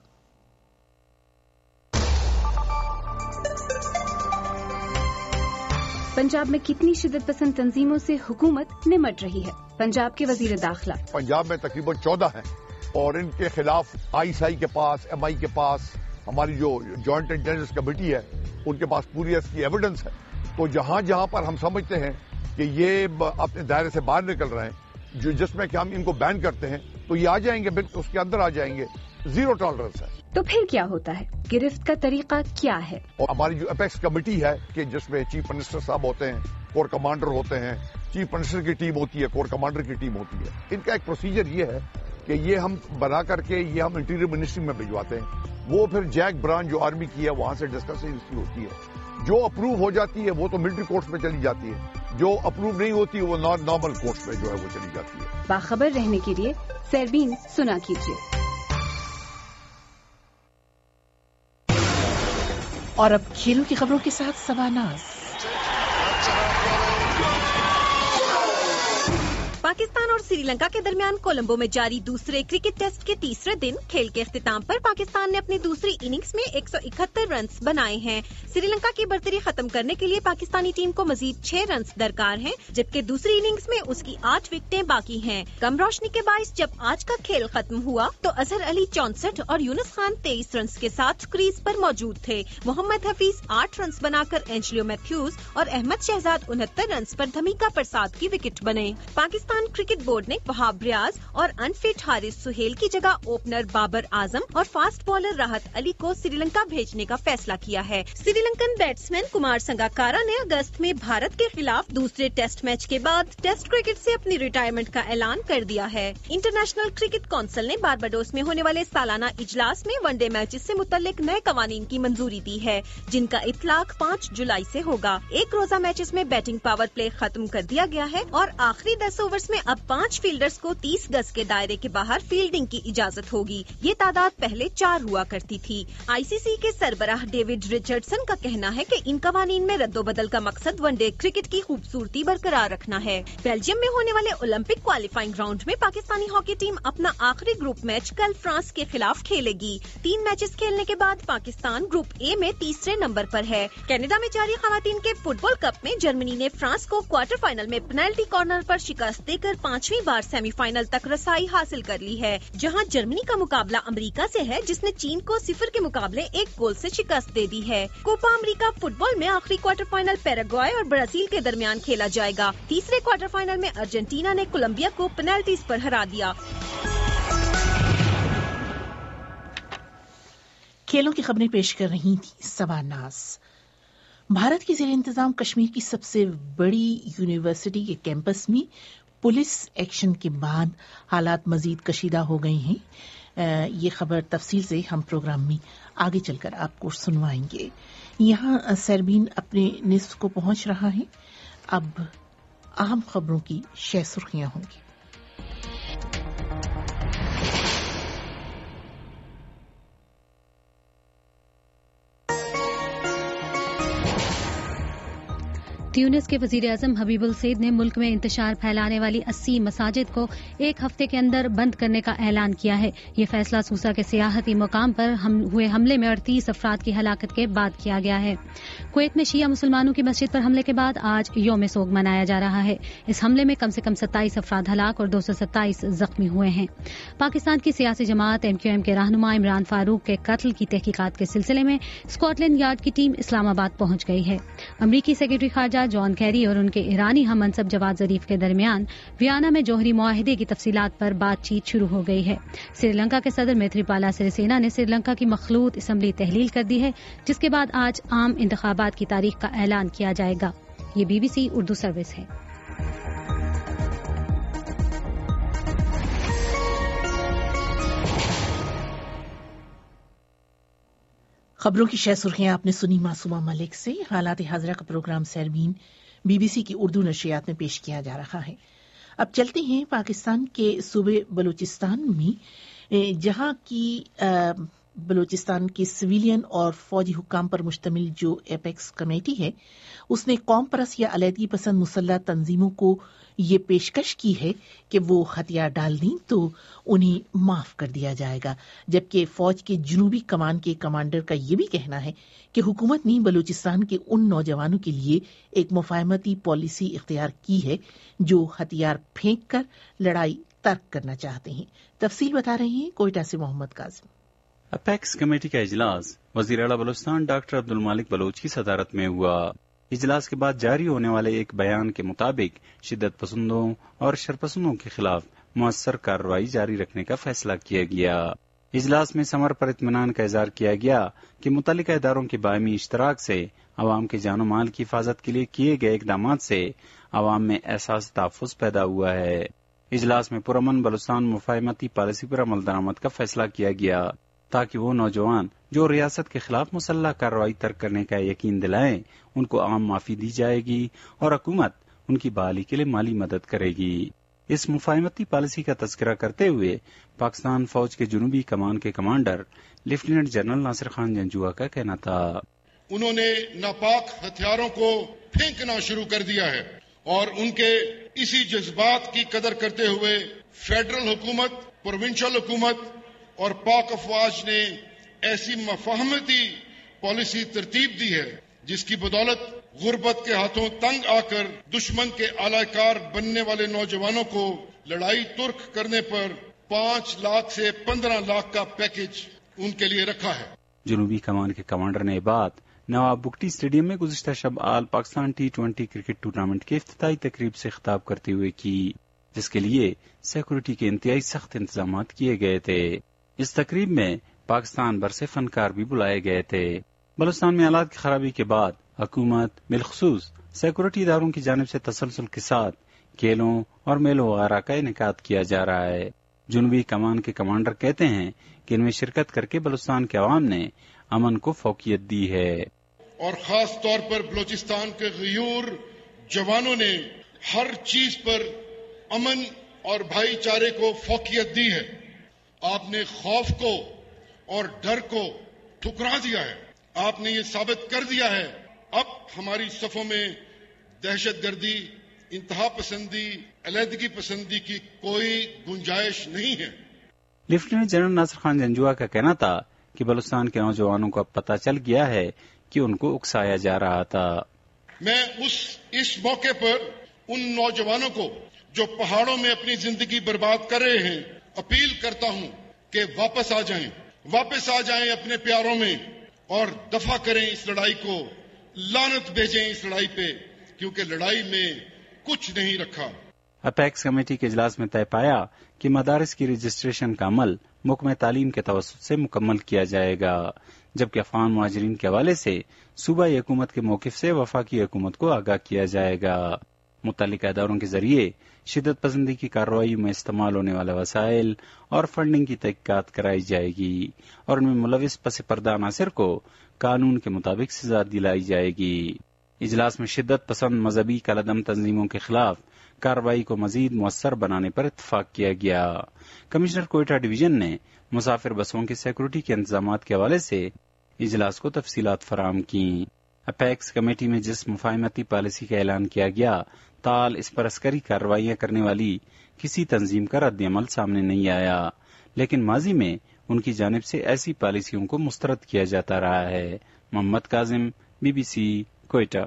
پنجاب میں کتنی شدت پسند تنظیموں سے حکومت نمٹ رہی ہے؟ پنجاب کے وزیر داخلہ پنجاب میں تقریباً 14 ہیں اور ان کے خلاف ISI کے پاس، MI کے پاس، ہماری جو جوائنٹ انٹیلیجنس کمیٹی ہے ان کے پاس پوری اس کی ایویڈنس ہے. تو جہاں جہاں پر ہم سمجھتے ہیں کہ یہ اپنے دائرے سے باہر نکل رہے ہیں، جس میں کہ ہم ان کو بین کرتے ہیں، تو یہ آ جائیں گے، بالکل اس کے اندر آ جائیں گے. زیرو ٹالرنس ہے. تو پھر کیا ہوتا ہے؟ گرفت کا طریقہ کیا ہے؟ اور ہماری جو اپیکس کمیٹی ہے کہ جس میں چیف منسٹر صاحب ہوتے ہیں، کور کمانڈر ہوتے ہیں، چیف منسٹر کی ٹیم ہوتی ہے، کور کمانڈر کی ٹیم ہوتی ہے. ان کا ایک پروسیجر یہ ہے کہ یہ ہم بنا کر کے یہ ہم انٹیریئر منسٹری میں بھجواتے ہیں. وہ پھر جیک برانچ جو آرمی کی ہے وہاں سے ڈسکشن ہوتی ہے. جو اپروو ہو جاتی ہے وہ تو ملٹری کورٹس میں چلی جاتی ہے، جو اپروو نہیں ہوتی وہ نارمل کورٹس میں جو ہے وہ چلی جاتی ہے. باخبر رہنے کے لیے سیربین سنا کیجیے. اور اب کھیلوں کی خبروں کے ساتھ سباناز. پاکستان اور سری لنکا کے درمیان کولمبو میں جاری دوسرے کرکٹ ٹیسٹ کے تیسرے دن کھیل کے اختتام پر پاکستان نے اپنی دوسری اننگز میں 171 رنز بنائے ہیں. سری لنکا کی برتری ختم کرنے کے لیے پاکستانی ٹیم کو مزید 6 رنز درکار ہیں، جبکہ دوسری اننگز میں اس کی 8 وکٹیں باقی ہیں. کم روشنی کے باعث جب آج کا کھیل ختم ہوا تو اظہر علی 64 اور یونس خان 23 رنز کے ساتھ کریز پر موجود تھے. محمد حفیظ 8 رنز بنا کر اینجلیو میتھیوز اور احمد شہزاد 69 رنز پر دھمیکا پرساد کی وکٹ بنے. پاکستان کرکٹ بورڈ نے وہاب ریاض اور انفٹ حارث سہیل کی جگہ اوپنر بابر اعظم اور فاسٹ بالر راحت علی کو سری لنکا بھیجنے کا فیصلہ کیا ہے. Sri Lankan batsman Kumar Sangakkara نے اگست میں بھارت کے خلاف دوسرے ٹیسٹ میچ کے بعد ٹیسٹ کرکٹ سے اپنی ریٹائرمنٹ کا اعلان کر دیا ہے. انٹرنیشنل کرکٹ کونسل نے بارباڈوس میں ہونے والے سالانہ اجلاس میں ون ڈے میچز سے متعلق نئے قوانین کی منظوری دی ہے، جن کا اطلاق 5 جولائی سے ہوگا. ایک روزہ میچز میں بیٹنگ پاور پلے ختم کر دیا گیا ہے اور آخری 10 اوورز میں اب 5 فیلڈرز کو 30 گز کے دائرے کے باہر فیلڈنگ کی اجازت ہوگی. یہ تعداد پہلے 4 ہوا کرتی تھی. ICC کے سربراہ ڈیوڈ ریچرڈسن کا کہنا ہے کہ ان قوانین میں رد و بدل کا مقصد ون ڈے کرکٹ کی خوبصورتی برقرار رکھنا ہے. بیلجیم میں ہونے والے اولمپک کوالیفائنگ راؤنڈ میں پاکستانی ہاکی ٹیم اپنا آخری گروپ میچ کل فرانس کے خلاف کھیلے گی. 3 میچز کھیلنے کے بعد پاکستان گروپ اے میں تیسرے نمبر پر ہے. کینیڈا میں جاری خواتین کے فٹ بال کپ میں جرمنی نے فرانس کو کوارٹر فائنل میں پینلٹی کارنر پر شکست دے کر 5ویں بار سیمی فائنل تک رسائی حاصل کر لی ہے، جہاں جرمنی کا مقابلہ امریکہ سے ہے جس نے چین کو 0 کے مقابلے 1 گول سے شکست دے دی ہے. کوپا امریکہ فٹ بال میں آخری کوارٹر فائنل پیراگوئے اور برازیل کے درمیان کھیلا جائے گا. تیسرے کوارٹر فائنل میں ارجنٹینا نے کولمبیا کو پینلٹیز پر ہرا دیا. کھیلوں کی خبریں پیش کر رہی تھی سباناز. بھارت کی زیر انتظام کشمیر کی سب سے بڑی یونیورسٹی کے کیمپس میں پولیس ایکشن کے بعد حالات مزید کشیدہ ہو گئے ہیں. یہ خبر تفصیل سے ہم پروگرام میں آگے چل کر آپ کو سنوائیں گے. یہاں سیربین اپنے نصف کو پہنچ رہا ہے. اب اہم خبروں کی شہ سرخیاں ہوں گی. تیونس کے وزیر اعظم حبیب السید نے ملک میں انتشار پھیلانے والی 80 مساجد کو ایک ہفتے کے اندر بند کرنے کا اعلان کیا ہے. یہ فیصلہ سوسا کے سیاحتی مقام پر ہوئے حملے میں 38 افراد کی ہلاکت کے بعد کیا گیا ہے. کویت میں شیعہ مسلمانوں کی مسجد پر حملے کے بعد آج یوم سوگ منایا جا رہا ہے. اس حملے میں کم سے کم 27 افراد ہلاک اور 227 زخمی ہوئے ہیں. پاکستان کی سیاسی جماعت MQM کے رہنما عمران فاروق کے قتل کی تحقیقات کے سلسلے میں اسکاٹ لینڈ یارڈ کی ٹیم اسلام آباد پہنچ گئی ہے. امریکی سیکرٹری خارجہ جان کیری اور ان کے ایرانی ہم منصب جواد ظریف کے درمیان ویانا میں جوہری معاہدے کی تفصیلات پر بات چیت شروع ہو گئی ہے۔ سری لنکا کے صدر میتری پالا سریسینا نے سری لنکا کی مخلوط اسمبلی تحلیل کر دی ہے، جس کے بعد آج عام انتخابات کی تاریخ کا اعلان کیا جائے گا۔ یہ BBC اردو سروس ہے۔ خبروں کی شہ سرخیاں آپ نے سنی معصومہ ملک سے۔ حالات حاضرہ کا پروگرام سیربین BBC کی اردو نشریات میں پیش کیا جا رہا ہے۔ اب چلتے ہیں پاکستان کے صوبے بلوچستان میں، جہاں کی بلوچستان کی سویلین اور فوجی حکام پر مشتمل جو ایپیکس کمیٹی ہے، اس نے قوم پرست یا علیحدگی پسند مسلح تنظیموں کو یہ پیشکش کی ہے کہ وہ ہتھیار ڈال دیں تو انہیں معاف کر دیا جائے گا، جبکہ فوج کے جنوبی کمان کے کمانڈر کا یہ بھی کہنا ہے کہ حکومت نے بلوچستان کے ان نوجوانوں کے لیے ایک مفاہمتی پالیسی اختیار کی ہے جو ہتھیار پھینک کر لڑائی ترک کرنا چاہتے ہیں۔ تفصیل بتا رہے ہیں کوئٹہ سے محمد کاظم۔ اپیکس کمیٹی کا اجلاس وزیر اعلیٰ بلوچستان ڈاکٹر عبد المالک بلوچ کی صدارت میں ہوا۔ اجلاس کے بعد جاری ہونے والے ایک بیان کے مطابق شدت پسندوں اور شرپسندوں کے خلاف مؤثر کارروائی جاری رکھنے کا فیصلہ کیا گیا۔ اجلاس میں ثمر پر اطمینان کا اظہار کیا گیا کہ متعلقہ اداروں کے باہمی اشتراک سے عوام کے جان و مال کی حفاظت کے لیے کیے گئے اقدامات سے عوام میں احساس تحفظ پیدا ہوا ہے۔ اجلاس میں پرامن بلوچستان مفاہمتی پالیسی پر عمل درآمد کا فیصلہ کیا گیا تاکہ وہ نوجوان جو ریاست کے خلاف مسلح کارروائی ترک کرنے کا یقین دلائیں، ان کو عام معافی دی جائے گی اور حکومت ان کی بحالی کے لیے مالی مدد کرے گی۔ اس مفاہمتی پالیسی کا تذکرہ کرتے ہوئے پاکستان فوج کے جنوبی کمان کے commander lieutenant general Nasir Khan Janjua کا کہنا تھا، انہوں نے ناپاک ہتھیاروں کو پھینکنا شروع کر دیا ہے اور ان کے اسی جذبات کی قدر کرتے ہوئے فیڈرل حکومت، پروونشل حکومت اور پاک افواج نے ایسی مفاہمتی پالیسی ترتیب دی ہے جس کی بدولت غربت کے ہاتھوں تنگ آ کر دشمن کے اعلی کار بننے والے نوجوانوں کو لڑائی ترک کرنے پر 5 لاکھ سے 15 لاکھ کا پیکج ان کے لیے رکھا ہے۔ جنوبی کمان کے کمانڈر نے بات نواب بگٹی اسٹیڈیم میں گزشتہ شب آل پاکستان T20 کرکٹ ٹورنامنٹ کے افتتاحی تقریب سے خطاب کرتے ہوئے کی، جس کے لیے سیکورٹی کے انتہائی سخت انتظامات کیے گئے تھے۔ اس تقریب میں پاکستان بھر سے فنکار بھی بلائے گئے تھے۔ بلوچستان میں حالات کی خرابی کے بعد حکومت بالخصوص سیکورٹی اداروں کی جانب سے تسلسل کے ساتھ کھیلوں اور میلوں وغیرہ کا انعقاد کیا جا رہا ہے۔ جنوبی کمان کے کمانڈر کہتے ہیں کہ ان میں شرکت کر کے بلوچستان کے عوام نے امن کو فوقیت دی ہے، اور خاص طور پر بلوچستان کے غیور جوانوں نے ہر چیز پر امن اور بھائی چارے کو فوقیت دی ہے۔ آپ نے خوف کو اور ڈر کو ٹھکرا دیا ہے، آپ نے یہ ثابت کر دیا ہے اب ہماری صفوں میں دہشت گردی، انتہا پسندی، علیحدگی پسندی کی کوئی گنجائش نہیں ہے۔ لیفٹیننٹ جنرل ناصر خان جنجوعہ کا کہنا تھا کہ بلوچستان کے نوجوانوں کو اب پتہ چل گیا ہے کہ ان کو اکسایا جا رہا تھا۔ میں اس موقع پر ان نوجوانوں کو جو پہاڑوں میں اپنی زندگی برباد کر رہے ہیں اپیل کرتا ہوں کہ واپس آ جائیں اپنے پیاروں میں اور دفع کریں اس لڑائی کو، لعنت بھیجیں اس لڑائی پہ، کیونکہ لڑائی میں کچھ نہیں رکھا۔ اپیکس کمیٹی کے اجلاس میں طے پایا کہ مدارس کی رجسٹریشن کا عمل محکمہ تعلیم کے توسط سے مکمل کیا جائے گا، جبکہ افغان مہاجرین کے حوالے سے صوبائی حکومت کے موقف سے وفاقی حکومت کو آگاہ کیا جائے گا۔ متعلقہ اداروں کے ذریعے شدت پسندی کی کارروائی میں استعمال ہونے والے وسائل اور فنڈنگ کی تحقیقات کرائی جائے گی اور ان میں ملوث پس پردہ عناصر کو قانون کے مطابق سزا دلائی جائے گی۔ اجلاس میں شدت پسند مذہبی کالعدم تنظیموں کے خلاف کارروائی کو مزید مؤثر بنانے پر اتفاق کیا گیا۔ کمشنر کوئٹہ ڈویژن نے مسافر بسوں کے سیکورٹی کے انتظامات کے حوالے سے اجلاس کو تفصیلات فراہم کی۔ اپیکس کمیٹی میں جس مفاہمتی پالیسی کا اعلان کیا گیا، تاحال اس پر عسکری کارروائیاں کرنے والی کسی تنظیم کا رد عمل سامنے نہیں آیا، لیکن ماضی میں ان کی جانب سے ایسی پالیسیوں کو مسترد کیا جاتا رہا ہے۔ محمد کاظم، BBC کوئٹہ۔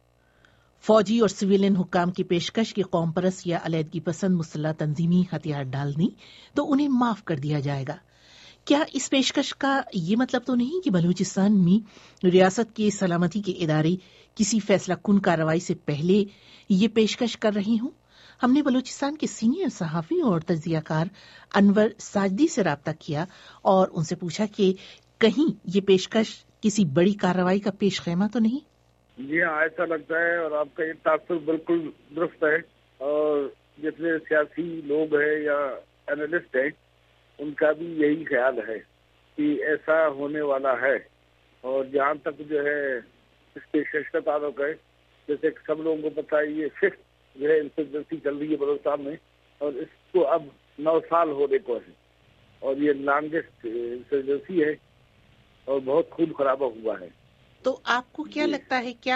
فوجی اور سویلین حکام کی پیشکش کی قوم پرست یا علیحدگی پسند مسلح تنظیمی ہتھیار ڈال دیں تو انہیں معاف کر دیا جائے گا۔ کیا اس پیشکش کا یہ مطلب تو نہیں کہ بلوچستان میں ریاست کے سلامتی کے ادارے کسی فیصلہ کن کارروائی سے پہلے یہ پیشکش کر رہی ہوں؟ ہم نے بلوچستان کے سینئر صحافی اور تجزیہ کار انور ساجدی سے رابطہ کیا اور ان سے پوچھا کہ کہیں یہ پیشکش کسی بڑی کارروائی کا پیش خیمہ تو نہیں؟ جی ہاں، ایسا لگتا ہے اور آپ کا یہ تاثر بالکل درست ہے، اور جتنے سیاسی لوگ ہیں یا اینالسٹ ہیں ان کا بھی یہی خیال ہے کہ ایسا ہونے والا ہے. اور جہاں تک جو ہے اس پیشکش کا تعلق ہے، جیسے کہ سب لوگوں کو پتا ہے یہ ففتھ جو ہے انسرجنسی چل رہی ہے بلوچستان میں، اور اس کو اب 9 سال ہونے کو ہے، اور یہ لانگسٹ انسرجنسی ہے اور بہت خون خرابہ ہوا ہے. تو آپ کو کیا لگتا ہے، کیا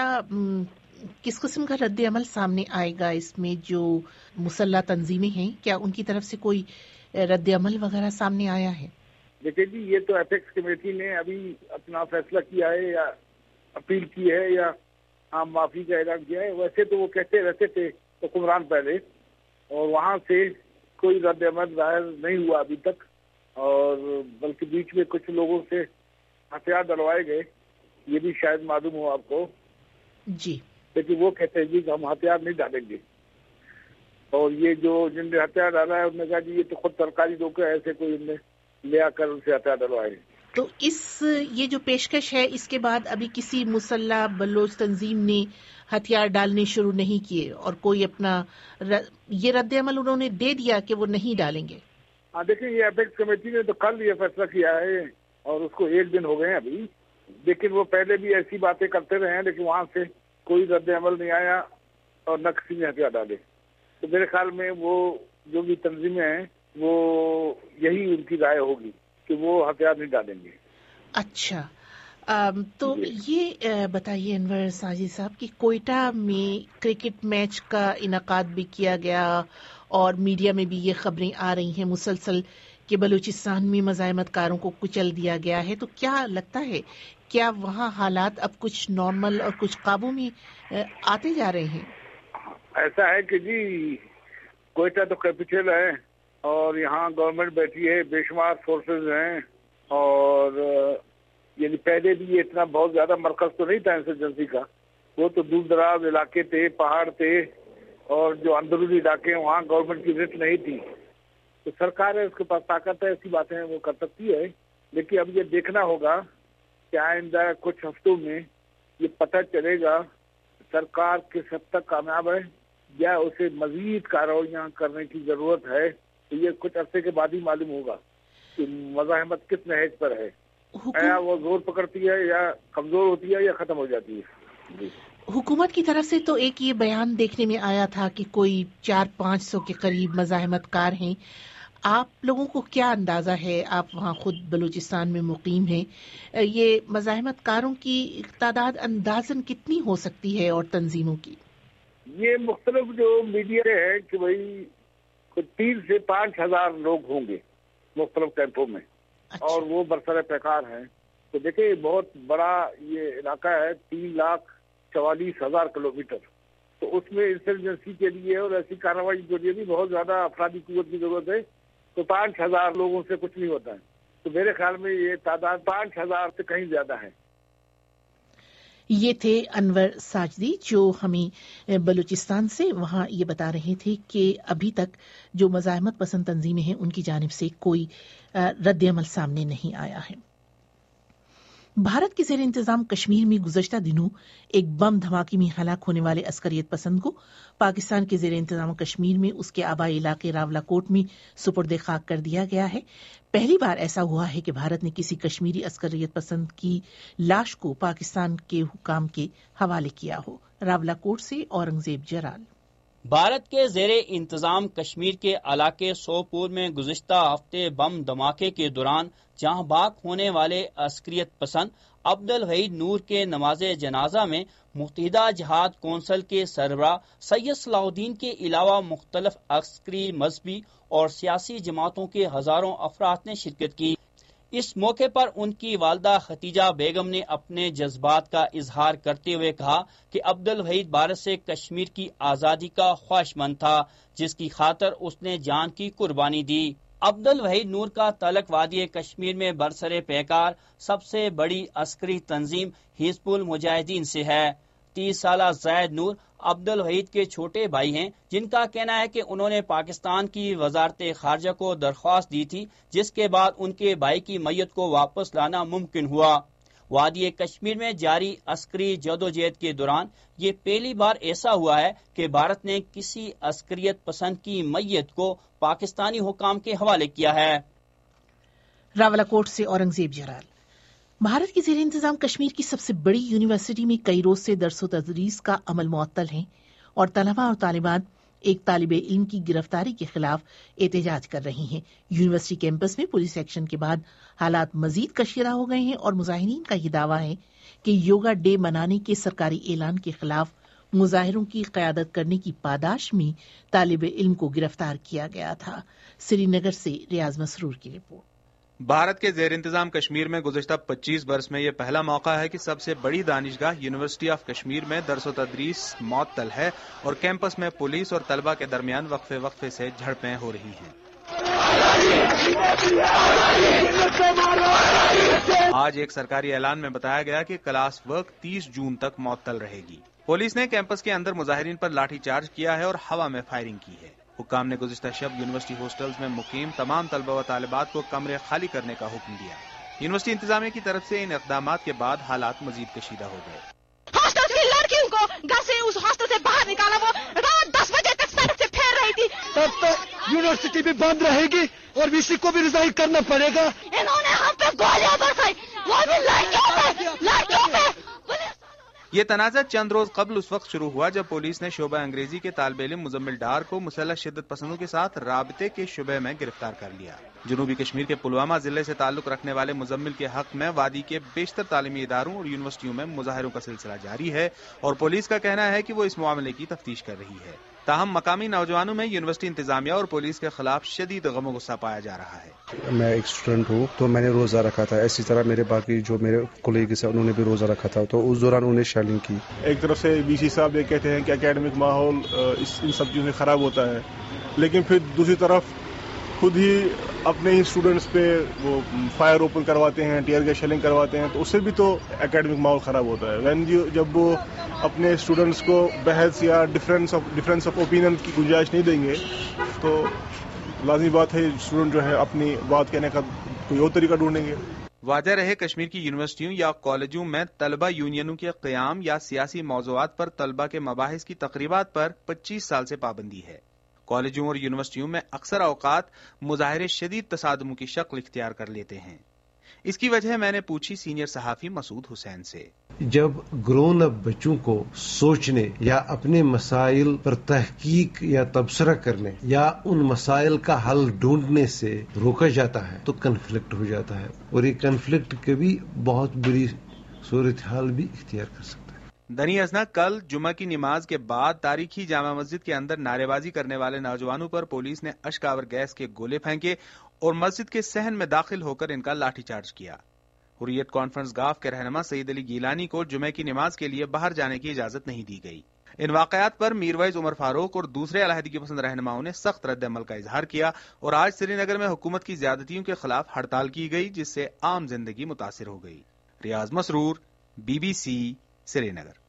کس قسم کا رد عمل سامنے آئے گا اس میں؟ جو مسلح تنظیمیں ہیں کیا ان کی طرف سے کوئی رد عمل وغیرہ سامنے آیا ہے؟ دیکھیے جی، یہ تو ایتھکس کمیٹی نے ابھی اپنا فیصلہ کیا ہے یا اپیل کی ہے یا عام معافی کا اعلان کیا ہے. ویسے تو وہ کہتے رہتے تھے حکمران پہلے، اور وہاں سے کوئی رد عمل ظاہر نہیں ہوا ابھی تک، اور بلکہ بیچ میں کچھ لوگوں سے ہتھیار ڈلوائے گئے، یہ بھی شاید معلوم ہو آپ کو. جی، لیکن وہ کہتے ہیں جی کہ ہم ہتھیار نہیں ڈالیں گے، اور یہ جو جن نے ہتھیار ڈالا ہے انہوں نے کہا جی یہ تو خود سرکاری لوگ ہیں، ایسے کوئی انہیں لے آ کر ان سے ہتھیار ڈلوائے. تو یہ جو پیشکش ہے اس کے بعد ابھی کسی مسلح بلوچ تنظیم نے ہتھیار ڈالنے شروع نہیں کیے اور کوئی اپنا یہ رد عمل انہوں نے دے دیا کہ وہ نہیں ڈالیں گے؟ ہاں دیکھیں، یہ ایپیکس کمیٹی نے تو کل یہ فیصلہ کیا ہے اور اس کو 1 دن ہو گئے ہیں ابھی، لیکن وہ پہلے بھی ایسی باتیں کرتے رہے ہیں، لیکن وہاں سے کوئی رد عمل نہیں آیا اور نہ کسی نے ہتھیار ڈالے. تو میرے خیال میں وہ جو بھی تنظیمیں ہیں وہ یہی ان کی رائے ہوگی کہ وہ ہتھیار نہیں ڈالیں گے. اچھا، تو یہ بتائیے انور ساجد صاحب کہ کوئٹہ میں کرکٹ میچ کا انعقاد بھی کیا گیا اور میڈیا میں بھی یہ خبریں آ رہی ہیں مسلسل کہ بلوچستان میں مزاحمت کاروں کو کچل دیا گیا ہے. تو کیا لگتا ہے کیا وہاں حالات اب کچھ نارمل اور کچھ قابو میں آتے جا رہے ہیں؟ ایسا ہے کہ جی کوئٹہ تو کیپٹل ہے اور یہاں گورنمنٹ بیٹھی ہے، بے شمار فورسز ہیں، اور یعنی پہلے بھی یہ اتنا بہت زیادہ مرکز تو نہیں تھا انسرجنسی کا، وہ تو دور دراز علاقے تھے، پہاڑ تھے، اور جو اندرونی علاقے ہیں وہاں گورنمنٹ کی رٹ نہیں تھی. تو سرکار ہے، اس کے پاس طاقت ہے، ایسی باتیں وہ کر سکتی ہے. لیکن اب یہ دیکھنا ہوگا کہ آئندہ کچھ ہفتوں میں یہ پتہ چلے گا سرکار کس حد تک کامیاب ہے یا اسے مزید کارروائیاں کرنے کی ضرورت ہے. تو یہ کچھ عرصے کے بعد ہی معلوم ہوگا کہ مزاحمت کس نہج پر ہے، یا وہ زور پکڑتی ہے یا کمزور ہوتی ہے یا ختم ہو جاتی ہے. جی، حکومت کی طرف سے تو ایک یہ بیان دیکھنے میں آیا تھا کہ کوئی 400-500 کے قریب مزاحمت کار ہیں. آپ لوگوں کو کیا اندازہ ہے، آپ وہاں خود بلوچستان میں مقیم ہیں، یہ مزاحمت کاروں کی تعداد اندازاً کتنی ہو سکتی ہے اور تنظیموں کی؟ یہ مختلف جو میڈیا ہے کہ بھائی 3 سے 5 ہزار لوگ ہوں گے مختلف کیمپوں میں. اچھا. اور وہ برسر پیکار ہیں. تو دیکھیں بہت بڑا یہ علاقہ ہے، 3,44,000 کلومیٹر. تو اس میں انسرجنسی کے لیے اور ایسی کارروائی کے لیے بھی بہت زیادہ افرادی قوت کی ضرورت ہے. تو 5,000 لوگوں سے کچھ نہیں ہوتا ہے. تو میرے خیال میں یہ تعداد 5,000 سے کہیں زیادہ ہے. یہ تھے انور ساجدی جو ہمیں بلوچستان سے وہاں یہ بتا رہے تھے کہ ابھی تک جو مزاحمت پسند تنظیمیں ہیں ان کی جانب سے کوئی رد عمل سامنے نہیں آیا ہے. بھارت کے زیر انتظام کشمیر میں گزشتہ دنوں ایک بم دھماکے میں ہلاک ہونے والے عسکریت پسند کو پاکستان کے زیر انتظام کشمیر میں اس کے آبائی علاقے راولاکوٹ میں سپرد خاک کر دیا گیا ہے. پہلی بار ایسا ہوا ہے کہ بھارت نے کسی کشمیری عسکریت پسند کی لاش کو پاکستان کے حکام کے حوالے کیا ہو. راولاکوٹ سے اورنگزیب جرال. بھارت کے زیر انتظام کشمیر کے علاقے سوپور میں گزشتہ ہفتے بم دھماکے کے دوران جہاں باک ہونے والے عسکریت پسند عبدالوحید نور کے نماز جنازہ میں متحدہ جہاد کونسل کے سربراہ سید صلاح الدین کے علاوہ مختلف عسکری، مذہبی اور سیاسی جماعتوں کے ہزاروں افراد نے شرکت کی. اس موقع پر ان کی والدہ ختیجہ بیگم نے اپنے جذبات کا اظہار کرتے ہوئے کہا کہ عبدالوحید بھارت سے کشمیر کی آزادی کا خواہشمند تھا جس کی خاطر اس نے جان کی قربانی دی. عبدل وحید نور کا تعلق وادی کشمیر میں برسر پیکار سب سے بڑی عسکری تنظیم حزب المجاہدین سے ہے۔ 30 سالہ زید نور عبدل وحید کے چھوٹے بھائی ہیں، جن کا کہنا ہے کہ انہوں نے پاکستان کی وزارت خارجہ کو درخواست دی تھی، جس کے بعد ان کے بھائی کی میت کو واپس لانا ممکن ہوا۔ وادی کشمیر میں جاری عسکری جدوجہد کے دوران یہ پہلی بار ایسا ہوا ہے کہ بھارت نے کسی عسکریت پسند کی میت کو پاکستانی حکام کے حوالے کیا ہے۔ راولاکوٹ سے اورنگزیب جرال۔ بھارت کی زیر انتظام کشمیر کی سب سے بڑی یونیورسٹی میں کئی روز سے درس و تدریس کا عمل معطل ہے اور طلبہ اور طالبات ایک طالب علم کی گرفتاری کے خلاف احتجاج کر رہی ہیں۔ یونیورسٹی کیمپس میں پولیس ایکشن کے بعد حالات مزید کشیدہ ہو گئے ہیں اور مظاہرین کا یہ دعویٰ ہے کہ یوگا ڈے منانے کے سرکاری اعلان کے خلاف مظاہروں کی قیادت کرنے کی پاداش میں طالب علم کو گرفتار کیا گیا تھا۔ سری نگر سے ریاض مسرور کی رپورٹ۔ بھارت کے زیر انتظام کشمیر میں گزشتہ 25 برس میں یہ پہلا موقع ہے کہ سب سے بڑی دانشگاہ یونیورسٹی آف کشمیر میں درس و تدریس معطل ہے اور کیمپس میں پولیس اور طلبہ کے درمیان وقفے وقفے سے جھڑپیں ہو رہی ہیں۔ آج ایک سرکاری اعلان میں بتایا گیا کہ کلاس ورک 30 جون تک معطل رہے گی۔ پولیس نے کیمپس کے اندر مظاہرین پر لاٹھی چارج کیا ہے اور ہوا میں فائرنگ کی ہے۔ حکام نے گزشتہ شب یونیورسٹی ہاسٹلز میں مقیم تمام طلبہ و طالبات کو کمرے خالی کرنے کا حکم دیا۔ یونیورسٹی انتظامیہ کی طرف سے ان اقدامات کے بعد حالات مزید کشیدہ ہو گئے۔ ہاسٹل کی لڑکیوں کو گھر سے اس ہاسٹل سے باہر نکالا، وہ رات 10 بجے تک سڑک سے پھیر رہی تھی۔ تب تک یونیورسٹی بھی بند رہے گی اور وی سی کو بھی ریزائن کرنا پڑے گا۔ انہوں نے ہم پہ گولیاں برسائی، وہ بھی لڑکیوں پہ۔ یہ تنازع چند روز قبل اس وقت شروع ہوا جب پولیس نے شعبہ انگریزی کے طالب علم مزمل ڈار کو مسلح شدت پسندوں کے ساتھ رابطے کے شبہ میں گرفتار کر لیا۔ جنوبی کشمیر کے پلوامہ ضلع سے تعلق رکھنے والے مزمل کے حق میں وادی کے بیشتر تعلیمی اداروں اور یونیورسٹیوں میں مظاہروں کا سلسلہ جاری ہے اور پولیس کا کہنا ہے کہ وہ اس معاملے کی تفتیش کر رہی ہے۔ تاہم مقامی نوجوانوں میں یونیورسٹی انتظامیہ اور پولیس کے خلاف شدید غم و غصہ پایا جا رہا ہے۔ میں ایک اسٹوڈنٹ ہوں تو میں نے روزہ رکھا تھا، اسی طرح میرے باقی جو میرے کولیگز ہیں انہوں نے بھی روزہ رکھا تھا، تو اس دوران انہوں نے شیلنگ کی۔ ایک طرف سے بی سی صاحب یہ کہتے ہیں کہ اکیڈمک ماحول ان سب چیزوں سے خراب ہوتا ہے، لیکن پھر دوسری طرف خود ہی اپنے ہی اسٹوڈنٹس پہ وہ فائر اوپن کرواتے ہیں، ٹیئر گیس شیلنگ کرواتے ہیں، تو اس سے بھی تو اکیڈمک ماحول خراب ہوتا ہے۔ جب وہ اپنے اسٹوڈنٹس کو بحث یا ڈفرینس آف اوپینین کی گنجائش نہیں دیں گے تو لازمی بات ہے اسٹوڈنٹ جو ہے اپنی بات کہنے کا کوئی اور طریقہ ڈھونڈیں گے۔ واضح رہے کشمیر کی یونیورسٹیوں یا کالجوں میں طلبہ یونینوں کے قیام یا سیاسی موضوعات پر طلبہ کے مباحث کی تقریبات پر 25 سال سے پابندی ہے۔ کالجوں اور یونیورسٹیوں میں اکثر اوقات مظاہرے شدید تصادموں کی شکل اختیار کر لیتے ہیں۔ اس کی وجہ میں نے پوچھی سینئر صحافی مسعود حسین سے۔ جب گرون اپ بچوں کو سوچنے یا اپنے مسائل پر تحقیق یا تبصرہ کرنے یا ان مسائل کا حل ڈھونڈنے سے روکا جاتا ہے تو کنفلکٹ ہو جاتا ہے، اور یہ کنفلکٹ کبھی بہت بری صورتحال بھی اختیار کر سکتا ہے۔ دنی ازنا کل جمعہ کی نماز کے بعد تاریخی جامع مسجد کے اندر نعرے بازی کرنے والے نوجوانوں پر پولیس نے اشک آور گیس کے گولے پھینکے اور مسجد کے صحن میں داخل ہو کر ان کا لاٹھی چارج کیا۔ حریت کانفرنس گاف کے رہنما سعید علی گیلانی کو جمعہ کی نماز کے لیے باہر جانے کی اجازت نہیں دی گئی۔ ان واقعات پر میروائز عمر فاروق اور دوسرے علیحدگی پسند رہنماؤں نے سخت رد عمل کا اظہار کیا اور آج سری نگر میں حکومت کی زیادتیوں کے خلاف ہڑتال کی گئی، جس سے عام زندگی متاثر ہو گئی۔ ریاض مسرور، BBC، سری نگر۔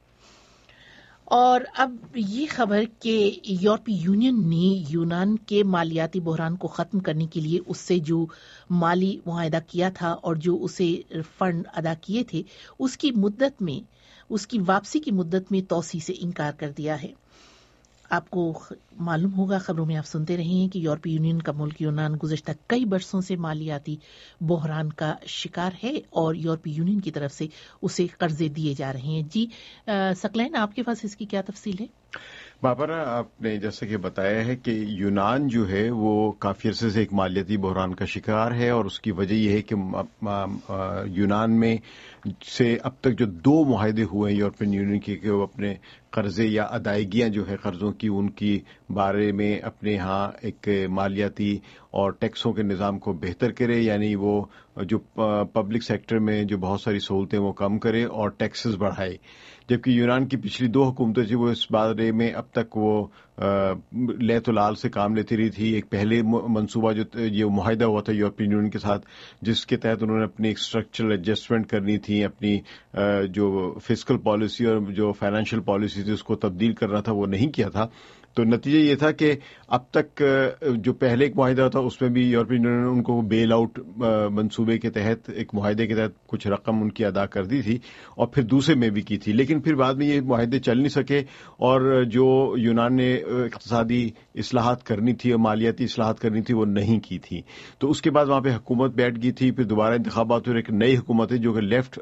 اور اب یہ خبر کہ یورپی یونین نے یونان کے مالیاتی بحران کو ختم کرنے کے لیے اس سے جو مالی معاہدہ کیا تھا اور جو اسے فنڈ ادا کیے تھے اس کی واپسی کی مدت میں توسیع سے انکار کر دیا ہے۔ آپ کو معلوم ہوگا، خبروں میں آپ سنتے رہے ہیں کہ یورپی یونین کا ملک یونان گزشتہ کئی برسوں سے مالیاتی بحران کا شکار ہے اور یورپی یونین کی طرف سے اسے قرضے دیے جا رہے ہیں۔ جی ثقلین، آپ کے پاس اس کی کیا تفصیل ہے؟ بابرا، آپ نے جیسے کہ بتایا ہے کہ یونان جو ہے وہ کافی عرصے سے ایک مالیاتی بحران کا شکار ہے، اور اس کی وجہ یہ ہے کہ یونان میں سے اب تک جو 2 معاہدے ہوئے ہیں یورپین یونین کے کہ وہ اپنے قرضے یا ادائیگیاں جو ہے قرضوں کی ان کی بارے میں اپنے ہاں ایک مالیاتی اور ٹیکسوں کے نظام کو بہتر کرے، یعنی وہ جو پبلک سیکٹر میں جو بہت ساری سہولتیں وہ کم کرے اور ٹیکسز بڑھائے، جبکہ یونان کی پچھلی 2 حکومتیں تھیں وہ اس بارے میں اب تک وہ लैतुलाल से काम लेती रही थी। एक पहले मंसूबा जो ये मुआहिदा हुआ था यूरोपियन यूनियन के साथ, जिसके तहत उन्होंने अपनी एक स्ट्रक्चरल एडजस्टमेंट करनी थी, अपनी जो फिस्कल पॉलिसी और जो फाइनेंशियल पॉलिसी थी उसको तब्दील करना था, वो नहीं किया था। तो नतीजा ये था कि अब तक जो पहले एक मुआहिदा था उसमें भी यूरोपियन यूनियन ने उनको बेल आउट मंसूबे के तहत, एक मुआहिदे के तहत कुछ रकम उनकी अदा कर दी थी और फिर दूसरे में भी की थी, लेकिन फिर बाद में ये मुआहिदे चल नहीं सके और जो यूनान ने इक़्तिसादी इस्लाहात करनी थी और मालियाती इस्लाहात करनी थी वो नहीं की थी। तो उसके बाद वहाँ पे हुकूमत बैठ गई थी, फिर दोबारा इंतखाबात हुए, एक नई हुकूमत है जो कि लेफ्ट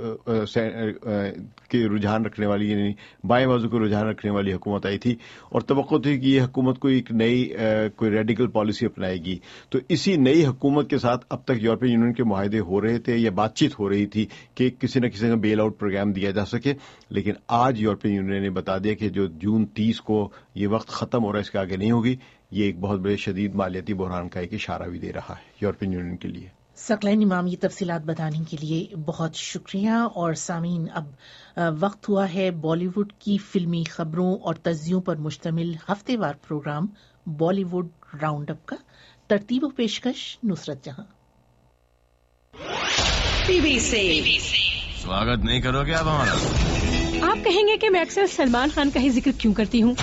के रुझान रखने वाली, यानी बाएं बाजू के रुझान रखने वाली हुकूमत आई थी और तवक्को थी कि ये हुकूमत कोई एक नई कोई रेडिकल पॉलिसी अपनाएगी। तो इसी नई हुकूमत के साथ अब तक यूरोपियन यूनियन के मुआहिदे हो रहे थे या बातचीत हो रही थी कि किसी न किसी का बेल आउट प्रोग्राम दिया जा सके, लेकिन आज यूरोपियन यूनियन ने बता दिया कि जो जून 30 को ये वक्त खत्म हो रहा है, इसके आगे नहीं होगी। ये एक बहुत बड़े शदीद मालियाती बहरान का एक इशारा भी दे रहा है यूरोपियन यूनियन के लिए। सकलैन इमाम, ये तफसीलात बताने के लिए बहुत शुक्रिया। और सामीन, अब वक्त हुआ है बॉलीवुड की फिल्मी खबरों और तज्जियों पर मुश्तमिल हफ्तेवार प्रोग्राम बॉलीवुड राउंड अप का। तरतीब व पेशकश नुसरत जहां। टीवी से स्वागत नहीं करोगे आप हमारा? आप कहेंगे कि मैं अक्सर सलमान खान का ही जिक्र क्यों करती हूँ?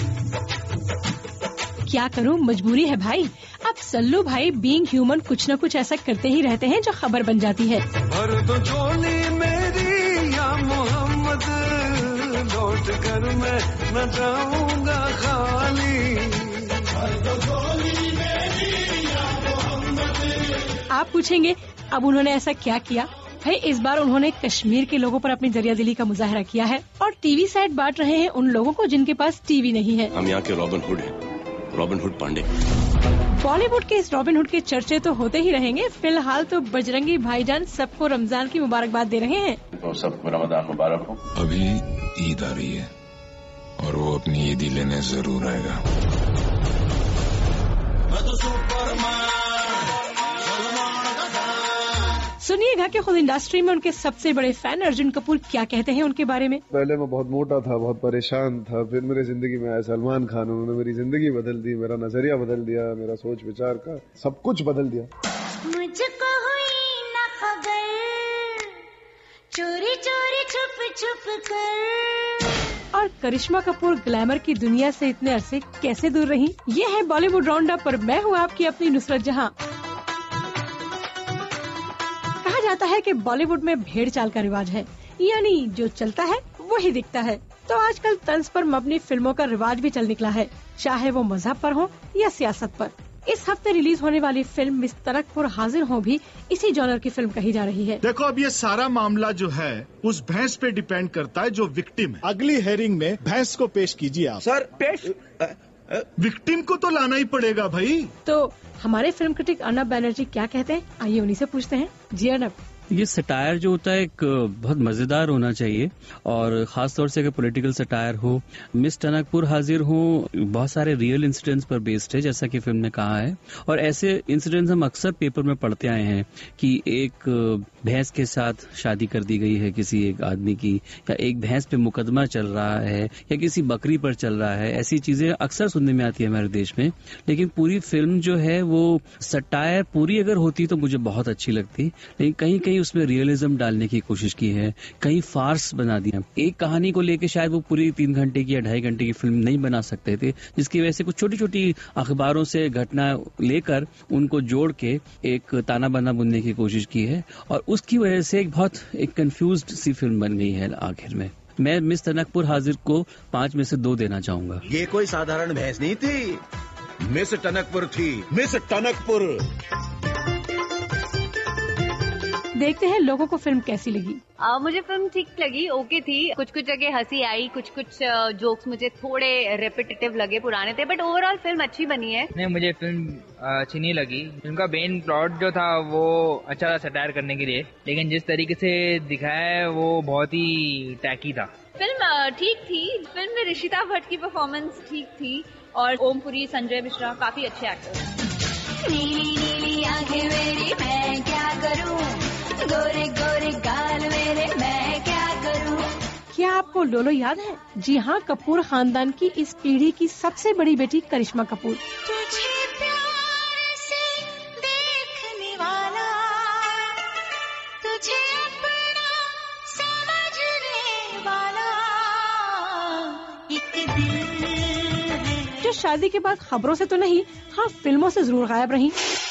क्या करूँ, मजबूरी है भाई। अब सल्लू भाई बीइंग ह्यूमन कुछ न कुछ ऐसा करते ही रहते हैं जो खबर बन जाती है। भर दो झोली मेरी या मोहम्मद, लौट कर मैं न जाऊंगा खाली। भर दो झोली मेरी या मोहम्मद। आप पूछेंगे अब उन्होंने ऐसा क्या किया? भाई, इस बार उन्होंने कश्मीर के लोगों पर अपनी दरियादिली का मुजाहरा किया है और टीवी सेट बांट रहे हैं उन लोगों को जिनके पास टीवी नहीं है। हम यहाँ के रॉबिन हुड हैं, रॉबिन हुड पांडे। बॉलीवुड के इस रॉबिन हुड के चर्चे तो होते ही रहेंगे। फिलहाल तो बजरंगी भाईजान सबको रमजान की मुबारकबाद दे रहे हैं। तो सबको रमजान मुबारक हो। अभी ईद आ रही है और वो अपनी ईदी लेने जरूर आएगा। सुनिएगा कि खुद इंडस्ट्री में उनके सबसे बड़े फैन अर्जुन कपूर क्या कहते हैं उनके बारे में। पहले मैं बहुत मोटा था, बहुत परेशान था, फिर मेरे जिंदगी में आया सलमान खान, उन्होंने मेरी जिंदगी बदल दी, मेरा नजरिया बदल दिया, मेरा सोच विचार का सब कुछ बदल दिया। मुझको हुई न खबर, चोरी चोरी छुप छुप कर। और करिश्मा कपूर ग्लैमर की दुनिया से इतने अरसे कैसे दूर रही? ये है बॉलीवुड राउंड अप पर मैं हूँ आपकी अपनी नुसरत जहां। कहा जाता है कि बॉलीवुड में भेड़ चाल का रिवाज है, यानी जो चलता है वही दिखता है। तो आजकल तंज पर मबनी फिल्मों का रिवाज भी चल निकला है, चाहे वो मजहब पर हो या सियासत पर। इस हफ्ते रिलीज होने वाली फिल्म मिस तनकपुर हाजिर हो भी इसी जॉनर की फिल्म कही जा रही है। देखो, अब ये सारा मामला जो है उस भैंस पे डिपेंड करता है जो विक्टिम है। अगली हेयरिंग में भैंस को पेश कीजिए आप। सर, पेश विक्टिम को तो लाना ही पड़ेगा भाई। तो हमारे फिल्म क्रिटिक अर्नब बैनर्जी क्या कहते हैं, आइए उन्हीं से पूछते हैं। जी अर्नब। ये सटायर जो होता है एक बहुत मजेदार होना चाहिए और खास तौर से अगर पॉलिटिकल सटायर हो। मिस टनकपुर हाजिर हो बहुत सारे रियल इंसिडेंट्स पर बेस्ड है, जैसा कि फिल्म ने कहा है, और ऐसे इंसिडेंट्स हम अक्सर पेपर में पढ़ते आए हैं कि एक भैंस के साथ शादी कर दी गई है किसी एक आदमी की, या एक भैंस पे मुकदमा चल रहा है, या किसी बकरी पर चल रहा है। ऐसी चीजें अक्सर सुनने में आती है हमारे देश में। लेकिन पूरी फिल्म जो है वो सटायर पूरी अगर होती तो मुझे बहुत अच्छी लगती, लेकिन कहीं कहीं उसमें रियलिज्म डालने की कोशिश की है, कहीं फार्स बना दिया। एक कहानी को लेकर शायद वो पूरी 3 घंटे की या 2.5 घंटे की फिल्म नहीं बना सकते थे, जिसकी वजह से कुछ छोटी छोटी अखबारों से घटना लेकर उनको जोड़ के एक ताना बाना बुनने की कोशिश की है, और उसकी वजह से एक कंफ्यूज्ड सी फिल्म बन गई है आखिर में। मैं मिस टनकपुर हाजिर को 5 में से 2 देना चाहूंगा। ये कोई साधारण भैंस नहीं थी, मिस टनकपुर थी, मिस टनकपुर। देखते हैं लोगों को फिल्म कैसी लगी। मुझे फिल्म ठीक लगी, ओके थी। कुछ कुछ जगह हंसी आई, कुछ जोक्स मुझे थोड़े रेपिटेटिव लगे, पुराने थे, बट ओवरऑल फिल्म अच्छी बनी है। नहीं, मुझे फिल्म अच्छी नहीं लगी। फिल्म का मेन प्लॉट जो था वो अच्छा था सटायर करने के लिए, लेकिन जिस तरीके से दिखाया है वो बहुत ही टैकी था। फिल्म ठीक थी। फिल्म में ऋषिता भट्ट की परफॉर्मेंस ठीक थी और ओम पुरी, संजय मिश्रा काफी अच्छे एक्टर। नीली नीली आंखें मेरी मैं क्या करूं, गोरे गोरे गाल मेरे मैं क्या करूं। क्या आपको लोलो याद है? जी हाँ, कपूर खानदान की इस पीढ़ी की सबसे बड़ी बेटी करिश्मा कपूर। तुझे प्यार से देखने वाला, तुझे अपना समझने वाला एक दिल है। जो शादी के बाद खबरों से तो नहीं, हाँ फिल्मों से जरूर गायब रही।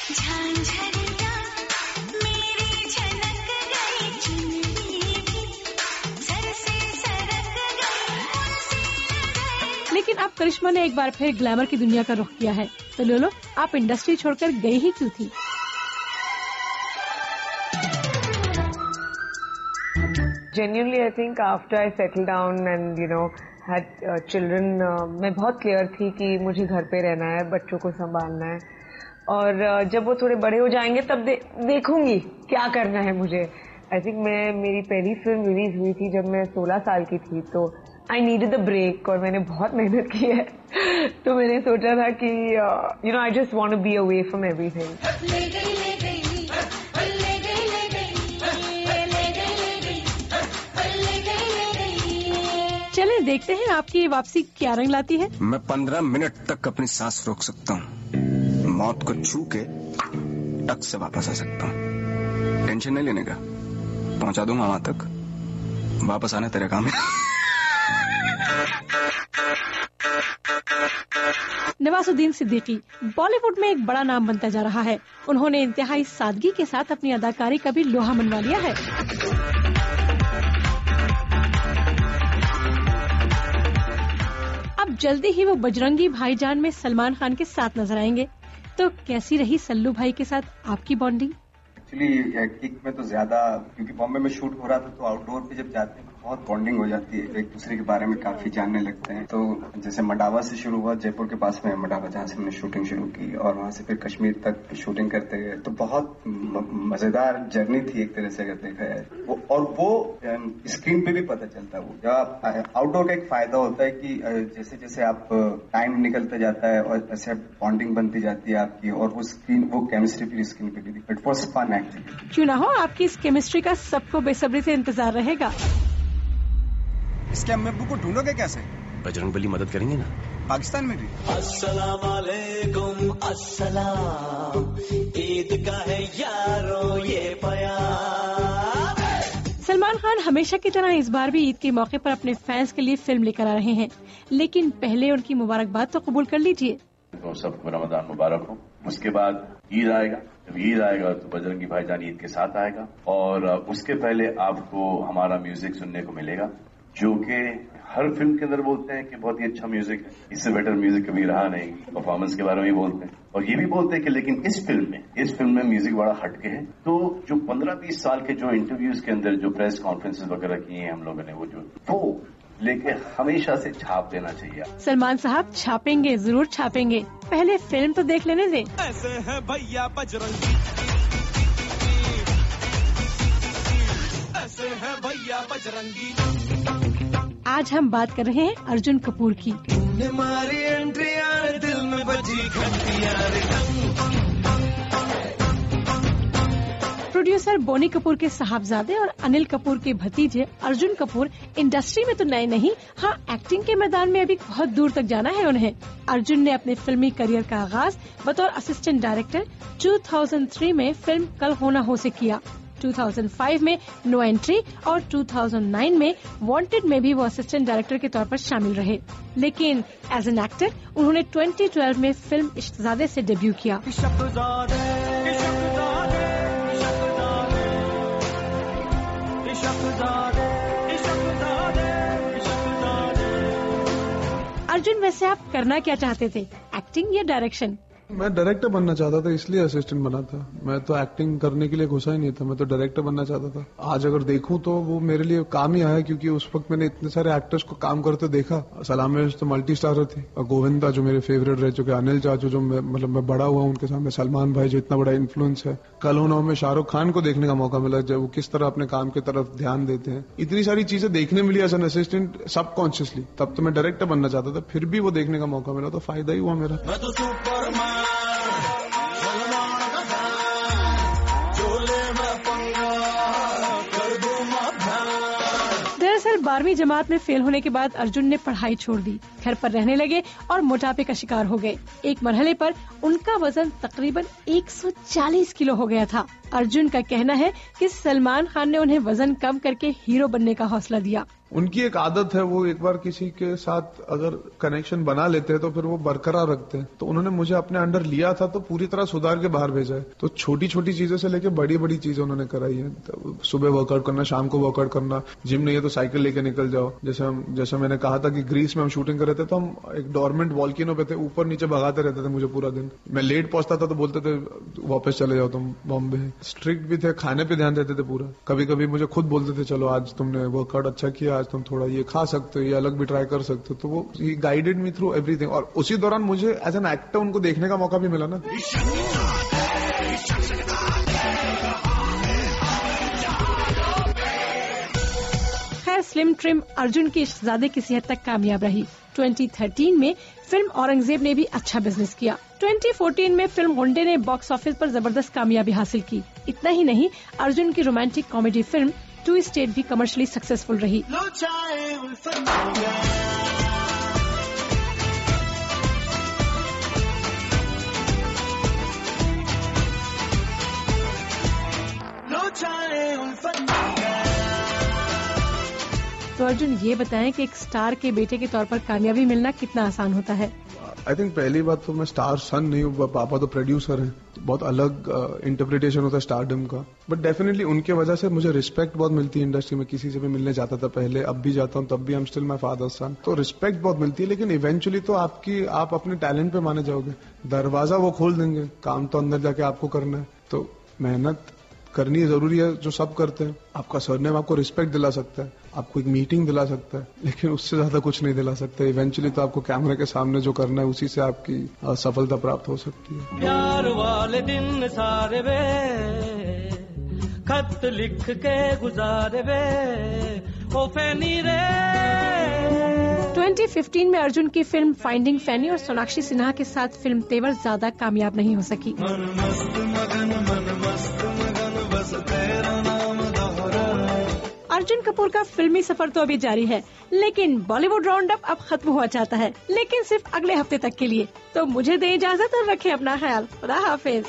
लेकिन अब करिश्मा ने एक बार फिर ग्लैमर की दुनिया का रुख किया है। तो लोलो, आप इंडस्ट्री छोड़कर गई ही क्यों थी? Genuinely, I think after I settled down and had children, मैं बहुत क्लियर थी कि मुझे घर पे रहना है, बच्चों को संभालना है, और जब वो थोड़े बड़े हो जाएंगे तब देखूंगी क्या करना है मुझे। आई थिंक मेरी पहली फिल्म रिलीज हुई थी जब मैं 16 साल की थी, तो आई नीडेड अ ब्रेक और मैंने बहुत मेहनत की है। तो मैंने सोचा था कि I just want to be away from everything. चले देखते हैं आपकी ये वापसी क्या रंग लाती है। मैं 15 मिनट तक अपनी सांस रोक सकता हूँ, मौत को छू के टक से वापस आ सकता हूँ। टेंशन नहीं लेने का, पहुंचा दूंगा वहां तक, वापस आना तेरे काम है। नवाजुद्दीन सिद्दीकी बॉलीवुड में एक बड़ा नाम बनता जा रहा है। उन्होंने इंतहाई सादगी के साथ अपनी अदाकारी का भी लोहा मनवा लिया है। अब जल्दी ही वो बजरंगी भाईजान में सलमान खान के साथ नजर आएंगे। तो कैसी रही सल्लू भाई के साथ आपकी बॉन्डिंग? एक्चुअली किक में तो ज्यादा, क्योंकि बॉम्बे में शूट हो रहा था, तो आउटडोर पे जब जाते हैं बहुत बॉन्डिंग हो जाती है, एक दूसरे के बारे में काफी जानने लगते हैं। तो जैसे मडावा से शुरू हुआ, जयपुर के पास में मडावा, जहाँ से हमने शूटिंग शुरू की, और वहाँ से फिर कश्मीर तक शूटिंग करते गए। तो बहुत मजेदार जर्नी थी एक तरह से अगर देखा है और वो स्क्रीन पे भी पता चलता है। वो आउटडोर का एक फायदा होता है कि जैसे जैसे आप टाइम निकलता जाता है और ऐसे बॉन्डिंग बनती जाती है आपकी, और वो केमिस्ट्री फिर स्क्रीन पे भी। It was fun actually. क्यों ना हो, आपकी इस केमिस्ट्री का सबको बेसब्री से इंतजार रहेगा। इसके अम्मी अब्बू को ढूंढोगे कैसे? बजरंगबली मदद करेंगे ना, पाकिस्तान में भी। अस्सलाम वालेकुम, अस्सलाम, ईद का है यारो ये प्यार। सलमान खान हमेशा की तरह इस बार भी ईद के मौके पर अपने फैंस के लिए फिल्म लेकर आ रहे हैं, लेकिन पहले उनकी मुबारकबाद तो कबूल कर लीजिए। तो सबको रमजान मुबारक हो। उसके बाद ईद आएगा, जब ईद आएगा तो बजरंगी भाईजान ईद के साथ आएगा, और उसके पहले आपको हमारा म्यूजिक सुनने को मिलेगा, जो कि हर फिल्म के अंदर बोलते हैं कि बहुत ही अच्छा म्यूजिक है, इससे बेटर म्यूजिक कभी रहा नहीं। परफॉर्मेंस के बारे में बोलते हैं, और ये भी बोलते हैं कि लेकिन इस फिल्म में म्यूजिक बड़ा हटके है। तो जो 15-20 साल के जो इंटरव्यूज के अंदर जो प्रेस कॉन्फ्रेंसेस वगैरह किए हैं हम लोगों ने, वो लेके हमेशा से छाप देना चाहिए। सलमान साहब छापेंगे, जरूर छापेंगे, पहले फिल्म तो देख लेने दे। ऐसे है भैया बजरंगी, ऐसे है भैया बजरंगी। आज हम बात कर रहे हैं अर्जुन कपूर की। हमारी एंट्री यार दिल में बजी घंटी यार। प्रोड्यूसर बोनी कपूर के साहबजादे और अनिल कपूर के भतीजे अर्जुन कपूर इंडस्ट्री में तो नए नहीं, हाँ एक्टिंग के मैदान में अभी बहुत दूर तक जाना है उन्हें। अर्जुन ने अपने फिल्मी करियर का आगाज बतौर असिस्टेंट डायरेक्टर 2003 में फिल्म कल हो ना हो से किया। 2005 में नो एंट्री और 2009 में वांटेड में भी वो असिस्टेंट डायरेक्टर के तौर पर शामिल रहे, लेकिन एज एन एक्टर उन्होंने 2012 में फिल्म इश्कजादे से डेब्यू किया। अर्जुन, वैसे आप करना क्या चाहते थे, एक्टिंग या डायरेक्शन? मैं डायरेक्टर बनना चाहता था, इसलिए असिस्टेंट बना था। मैं तो एक्टिंग करने के लिए घुसा ही नहीं था, मैं तो डायरेक्टर बनना चाहता था। आज अगर देखूं तो वो मेरे लिए काम ही आया, क्योंकि उस वक्त मैंने इतने सारे एक्टर्स को काम करते देखा। सलाम तो मल्टी स्टारर थे, और गोविंदा जो मेरे फेवरेट रह चुके, अनिल चाचू जो मैं बड़ा हुआ उनके सामने, सलमान भाई जो इतना बड़ा इन्फ्लुएंस है, कल हो ना हो में शाहरुख खान को देखने का मौका मिला, जब वो किस तरह अपने काम की तरफ ध्यान देते हैं। इतनी सारी चीजें देखने मिली एज एन असिस्टेंट सबकॉन्शियसली। तब तो मैं डायरेक्टर बनना चाहता था, फिर भी वो देखने का मौका मिला, तो फायदा ही हुआ मेरा। 12वीं जमात में फेल होने के बाद अर्जुन ने पढ़ाई छोड़ दी, घर पर रहने लगे और मोटापे का शिकार हो गए। एक मरहले पर उनका वजन तकरीबन 140 किलो हो गया था। अर्जुन का कहना है कि सलमान खान ने उन्हें वजन कम करके हीरो बनने का हौसला दिया। उनकी एक आदत है, वो एक बार किसी के साथ अगर कनेक्शन बना लेते हैं तो फिर वो बरकरार रखते हैं। तो उन्होंने मुझे अपने अंडर लिया था तो पूरी तरह सुधार के बाहर भेजा है। तो छोटी छोटी चीजों से लेके बड़ी बड़ी चीजें उन्होंने कराई है। तो सुबह वर्कआउट करना, शाम को वर्कआउट करना, जिम नहीं है तो साइकिल लेके निकल जाओ। जैसे मैंने कहा था कि ग्रीस में हम शूटिंग कर रहे थे तो हम एक डोरमेंट वॉल्केनो पे थे, ऊपर नीचे भगाते रहते थे मुझे पूरा दिन। मैं लेट पहुंचता था तो बोलते थे वापस चले जाओ तुम बॉम्बे। स्ट्रिक्ट भी थे, खाने पे ध्यान देते थे पूरा। कभी कभी मुझे खुद बोलते थे चलो आज तुमने वर्कआउट अच्छा किया, आज तुम थोड़ा ये खा सकते हो, ये अलग भी ट्राई कर सकते हो। तो वो ही गाइडेड मी थ्रू एवरीथिंग। और उसी दौरान मुझे एज एन एक्टर उनको देखने का मौका भी मिला ना। खैर स्लिम ट्रिम अर्जुन की इश्कज़ादे किसी हद तक कामयाब रही। 2013 में फिल्म औरंगजेब ने भी अच्छा बिजनेस किया। 2014 में फिल्म गुंडे ने बॉक्स ऑफिस पर जबरदस्त कामयाबी हासिल की। इतना ही नहीं, अर्जुन की romantic comedy film two state भी कमर्शियली सक्सेसफुल रही। तो अर्जुन ये बताएं कि एक स्टार के बेटे के तौर पर कामयाबी मिलना कितना आसान होता है। आई थिंक पहली बात तो मैं स्टार सन नहीं हूँ, पापा तो प्रोड्यूसर हैं। बहुत अलग इंटरप्रिटेशन होता है स्टारडम का। बट डेफिनेटली उनके वजह से मुझे रिस्पेक्ट बहुत मिलती है इंडस्ट्री में। किसी से भी मिलने जाता था पहले, अब भी जाता हूँ, तब भी I am still my father's son. तो रिस्पेक्ट बहुत मिलती है। लेकिन इवेंचुअली तो आप अपने टैलेंट पे माने जाओगे। दरवाजा वो खोल देंगे, काम तो अंदर जाके आपको करना है। तो मेहनत करनी जरूरी है, जो सब करते हैं। आपका सरनेम आपको रिस्पेक्ट दिला सकता है, आपको एक मीटिंग दिला सकता है, लेकिन उससे ज्यादा कुछ नहीं दिला सकता। इवेंचुअली तो आपको कैमरे के सामने जो करना है उसी से आपकी सफलता प्राप्त हो सकती है। प्यार वाले दिन सारे वे खत लिख के गुजारे वे ओ फैनी रे। 2015 में अर्जुन की फिल्म फाइंडिंग फैनी और सोनाक्षी सिन्हा के साथ फिल्म तेवर ज्यादा कामयाब नहीं हो सकी। मन मस्त मगन बस तेरा नाम दोहरा। अर्जुन कपूर का फिल्मी सफर तो अभी जारी है, लेकिन बॉलीवुड राउंड अप अब खत्म हुआ चाहता है, लेकिन सिर्फ अगले हफ्ते तक के लिए। तो मुझे दे इजाजत और रखें अपना ख्याल। खुदा हाफिज।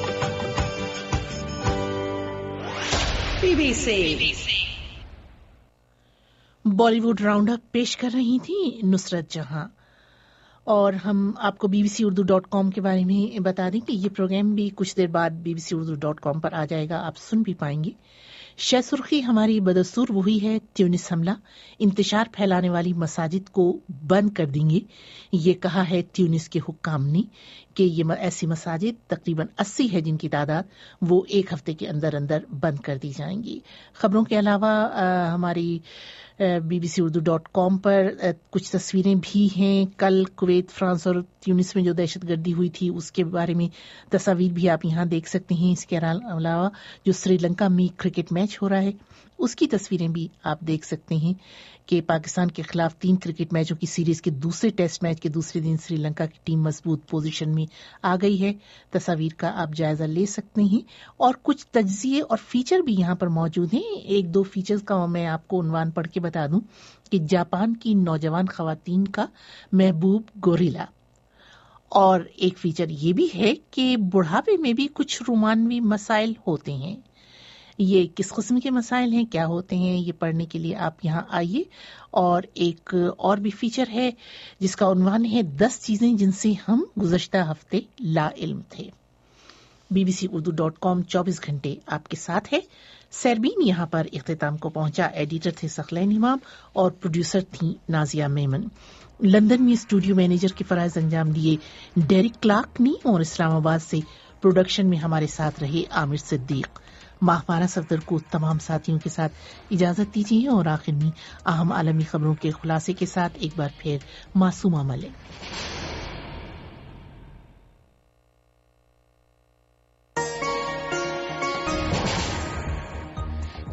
बॉलीवुड राउंड अप पेश कर रही थी नुसरत जहां। और हम आपको bbcurdu.com के बारे में बता दें कि ये प्रोग्राम भी कुछ देर बाद bbcurdu.com पर आ जाएगा, आप सुन भी पाएंगे। शह सुर्खी हमारी बदस्तूर वही है, ट्यूनिस हमला, इंतशार फैलाने वाली मसाजिद को बंद कर देंगे। ये कहा है ट्यूनिस के हुक्काम ने कि ये ऐसी मसाजिद तकरीबन 80 है जिनकी तादाद वो एक हफ्ते के अंदर अंदर बंद कर दी जाएंगी। खबरों के अलावा हमारी bbcurdu.com पर कुछ तस्वीरें भी हैं। कल कुवैत, फ्रांस और ट्यूनिस में जो दहशतगर्दी हुई थी उसके बारे में तस्वीर भी आप यहाँ देख सकते हैं। इसके अलावा जो श्रीलंका में क्रिकेट मैच हो रहा है उसकी तस्वीरें भी आप देख सकते हैं कि पाकिस्तान के खिलाफ 3 क्रिकेट मैचों की सीरीज के दूसरे टेस्ट मैच के दूसरे दिन श्रीलंका की टीम मजबूत पोजीशन में आ गई है। तस्वीर का आप जायजा ले सकते हैं और कुछ तज्जिए और फीचर भी यहाँ पर मौजूद हैं। 1-2 फीचर्स का मैं आपको उन्वान पढ़ के बता दूं कि जापान की नौजवान खवातीन का महबूब गोरिल्ला, और एक फीचर ये भी है कि बुढ़ापे में भी कुछ रोमानवी मसाइल होते हैं। ये किस किस्म के मसाइल हैं, क्या होते हैं, ये पढ़ने के लिए आप यहाँ आइए। और एक और भी फीचर है जिसका उन्वान है 10 चीजें जिनसे हम गुज़श्ता हफ्ते ला इल्म थे। bbcurdu.com 24 घंटे आपके साथ है। सरबीन यहाँ पर इख्तिताम को पहुंचा। एडिटर थे सखलैन इमाम और प्रोड्यूसर थी नाजिया मेमन। लंदन में स्टूडियो मैनेजर के फराइज अंजाम दिए डेरिक क्लार्क ने और इस्लामाबाद से प्रोडक्शन में हमारे साथ रहे आमिर सिद्दीक। माहवारा सफदर को तमाम साथियों के साथ इजाजत दीजिए और आखिर में अहम आलमी खबरों के खुलासे के साथ एक बार फिर मासूमा मलिक।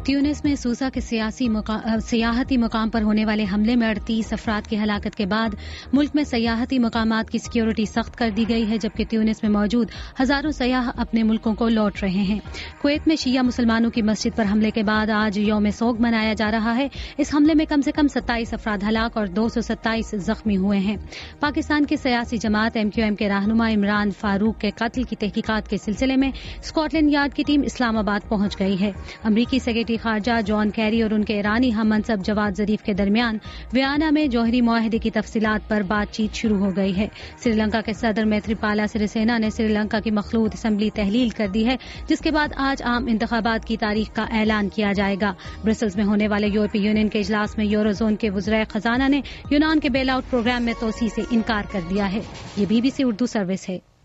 ट्यूनिस में सूसा के सियाहती मकाम पर होने वाले हमले में 38 अफराद की हलाकत के बाद मुल्क में सयाहती मकामात की सिक्योरिटी सख्त कर दी गई है, जबकि ट्यूनिस में मौजूद हजारों सयाह अपने मुल्कों को लौट रहे हैं। कुवैत में शिया मुसलमानों की मस्जिद पर हमले के बाद आज यौम सोग मनाया जा रहा है। इस हमले में कम से कम 27 अफराद हलाक और 227 जख्मी हुए हैं। पाकिस्तान की सियासी जमात MQM के रहनुमा इमरान फारूक के कत्ल की तहकीकात के सिलसिले में स्कॉटलैंड यार्ड की टीम इस्लामाबाद पहुंच गई है। अमरीकी सेक्रेटरी खारजा जॉन कैरी और उनके ईरानी हम मनसब जवाद जरीफ के दरमियान वियना में जौहरी मुआहदे की तफसीलात पर बातचीत शुरू हो गई है। श्रीलंका के सदर मैत्रीपाला सिरिसेना ने श्रीलंका की मखलूत असम्बली तहलील कर दी है, जिसके बाद आज आम इंतखाबात की तारीख का ऐलान किया जाएगा। ब्रसल्स में होने वाले यूरोपीय यूनियन के इजलास में यूरोजोन के वज़राए खजाना ने यूनान के बेल आउट प्रोग्राम में तोसी से इनकार कर दिया है। ये BBC उर्दू सर्विस है।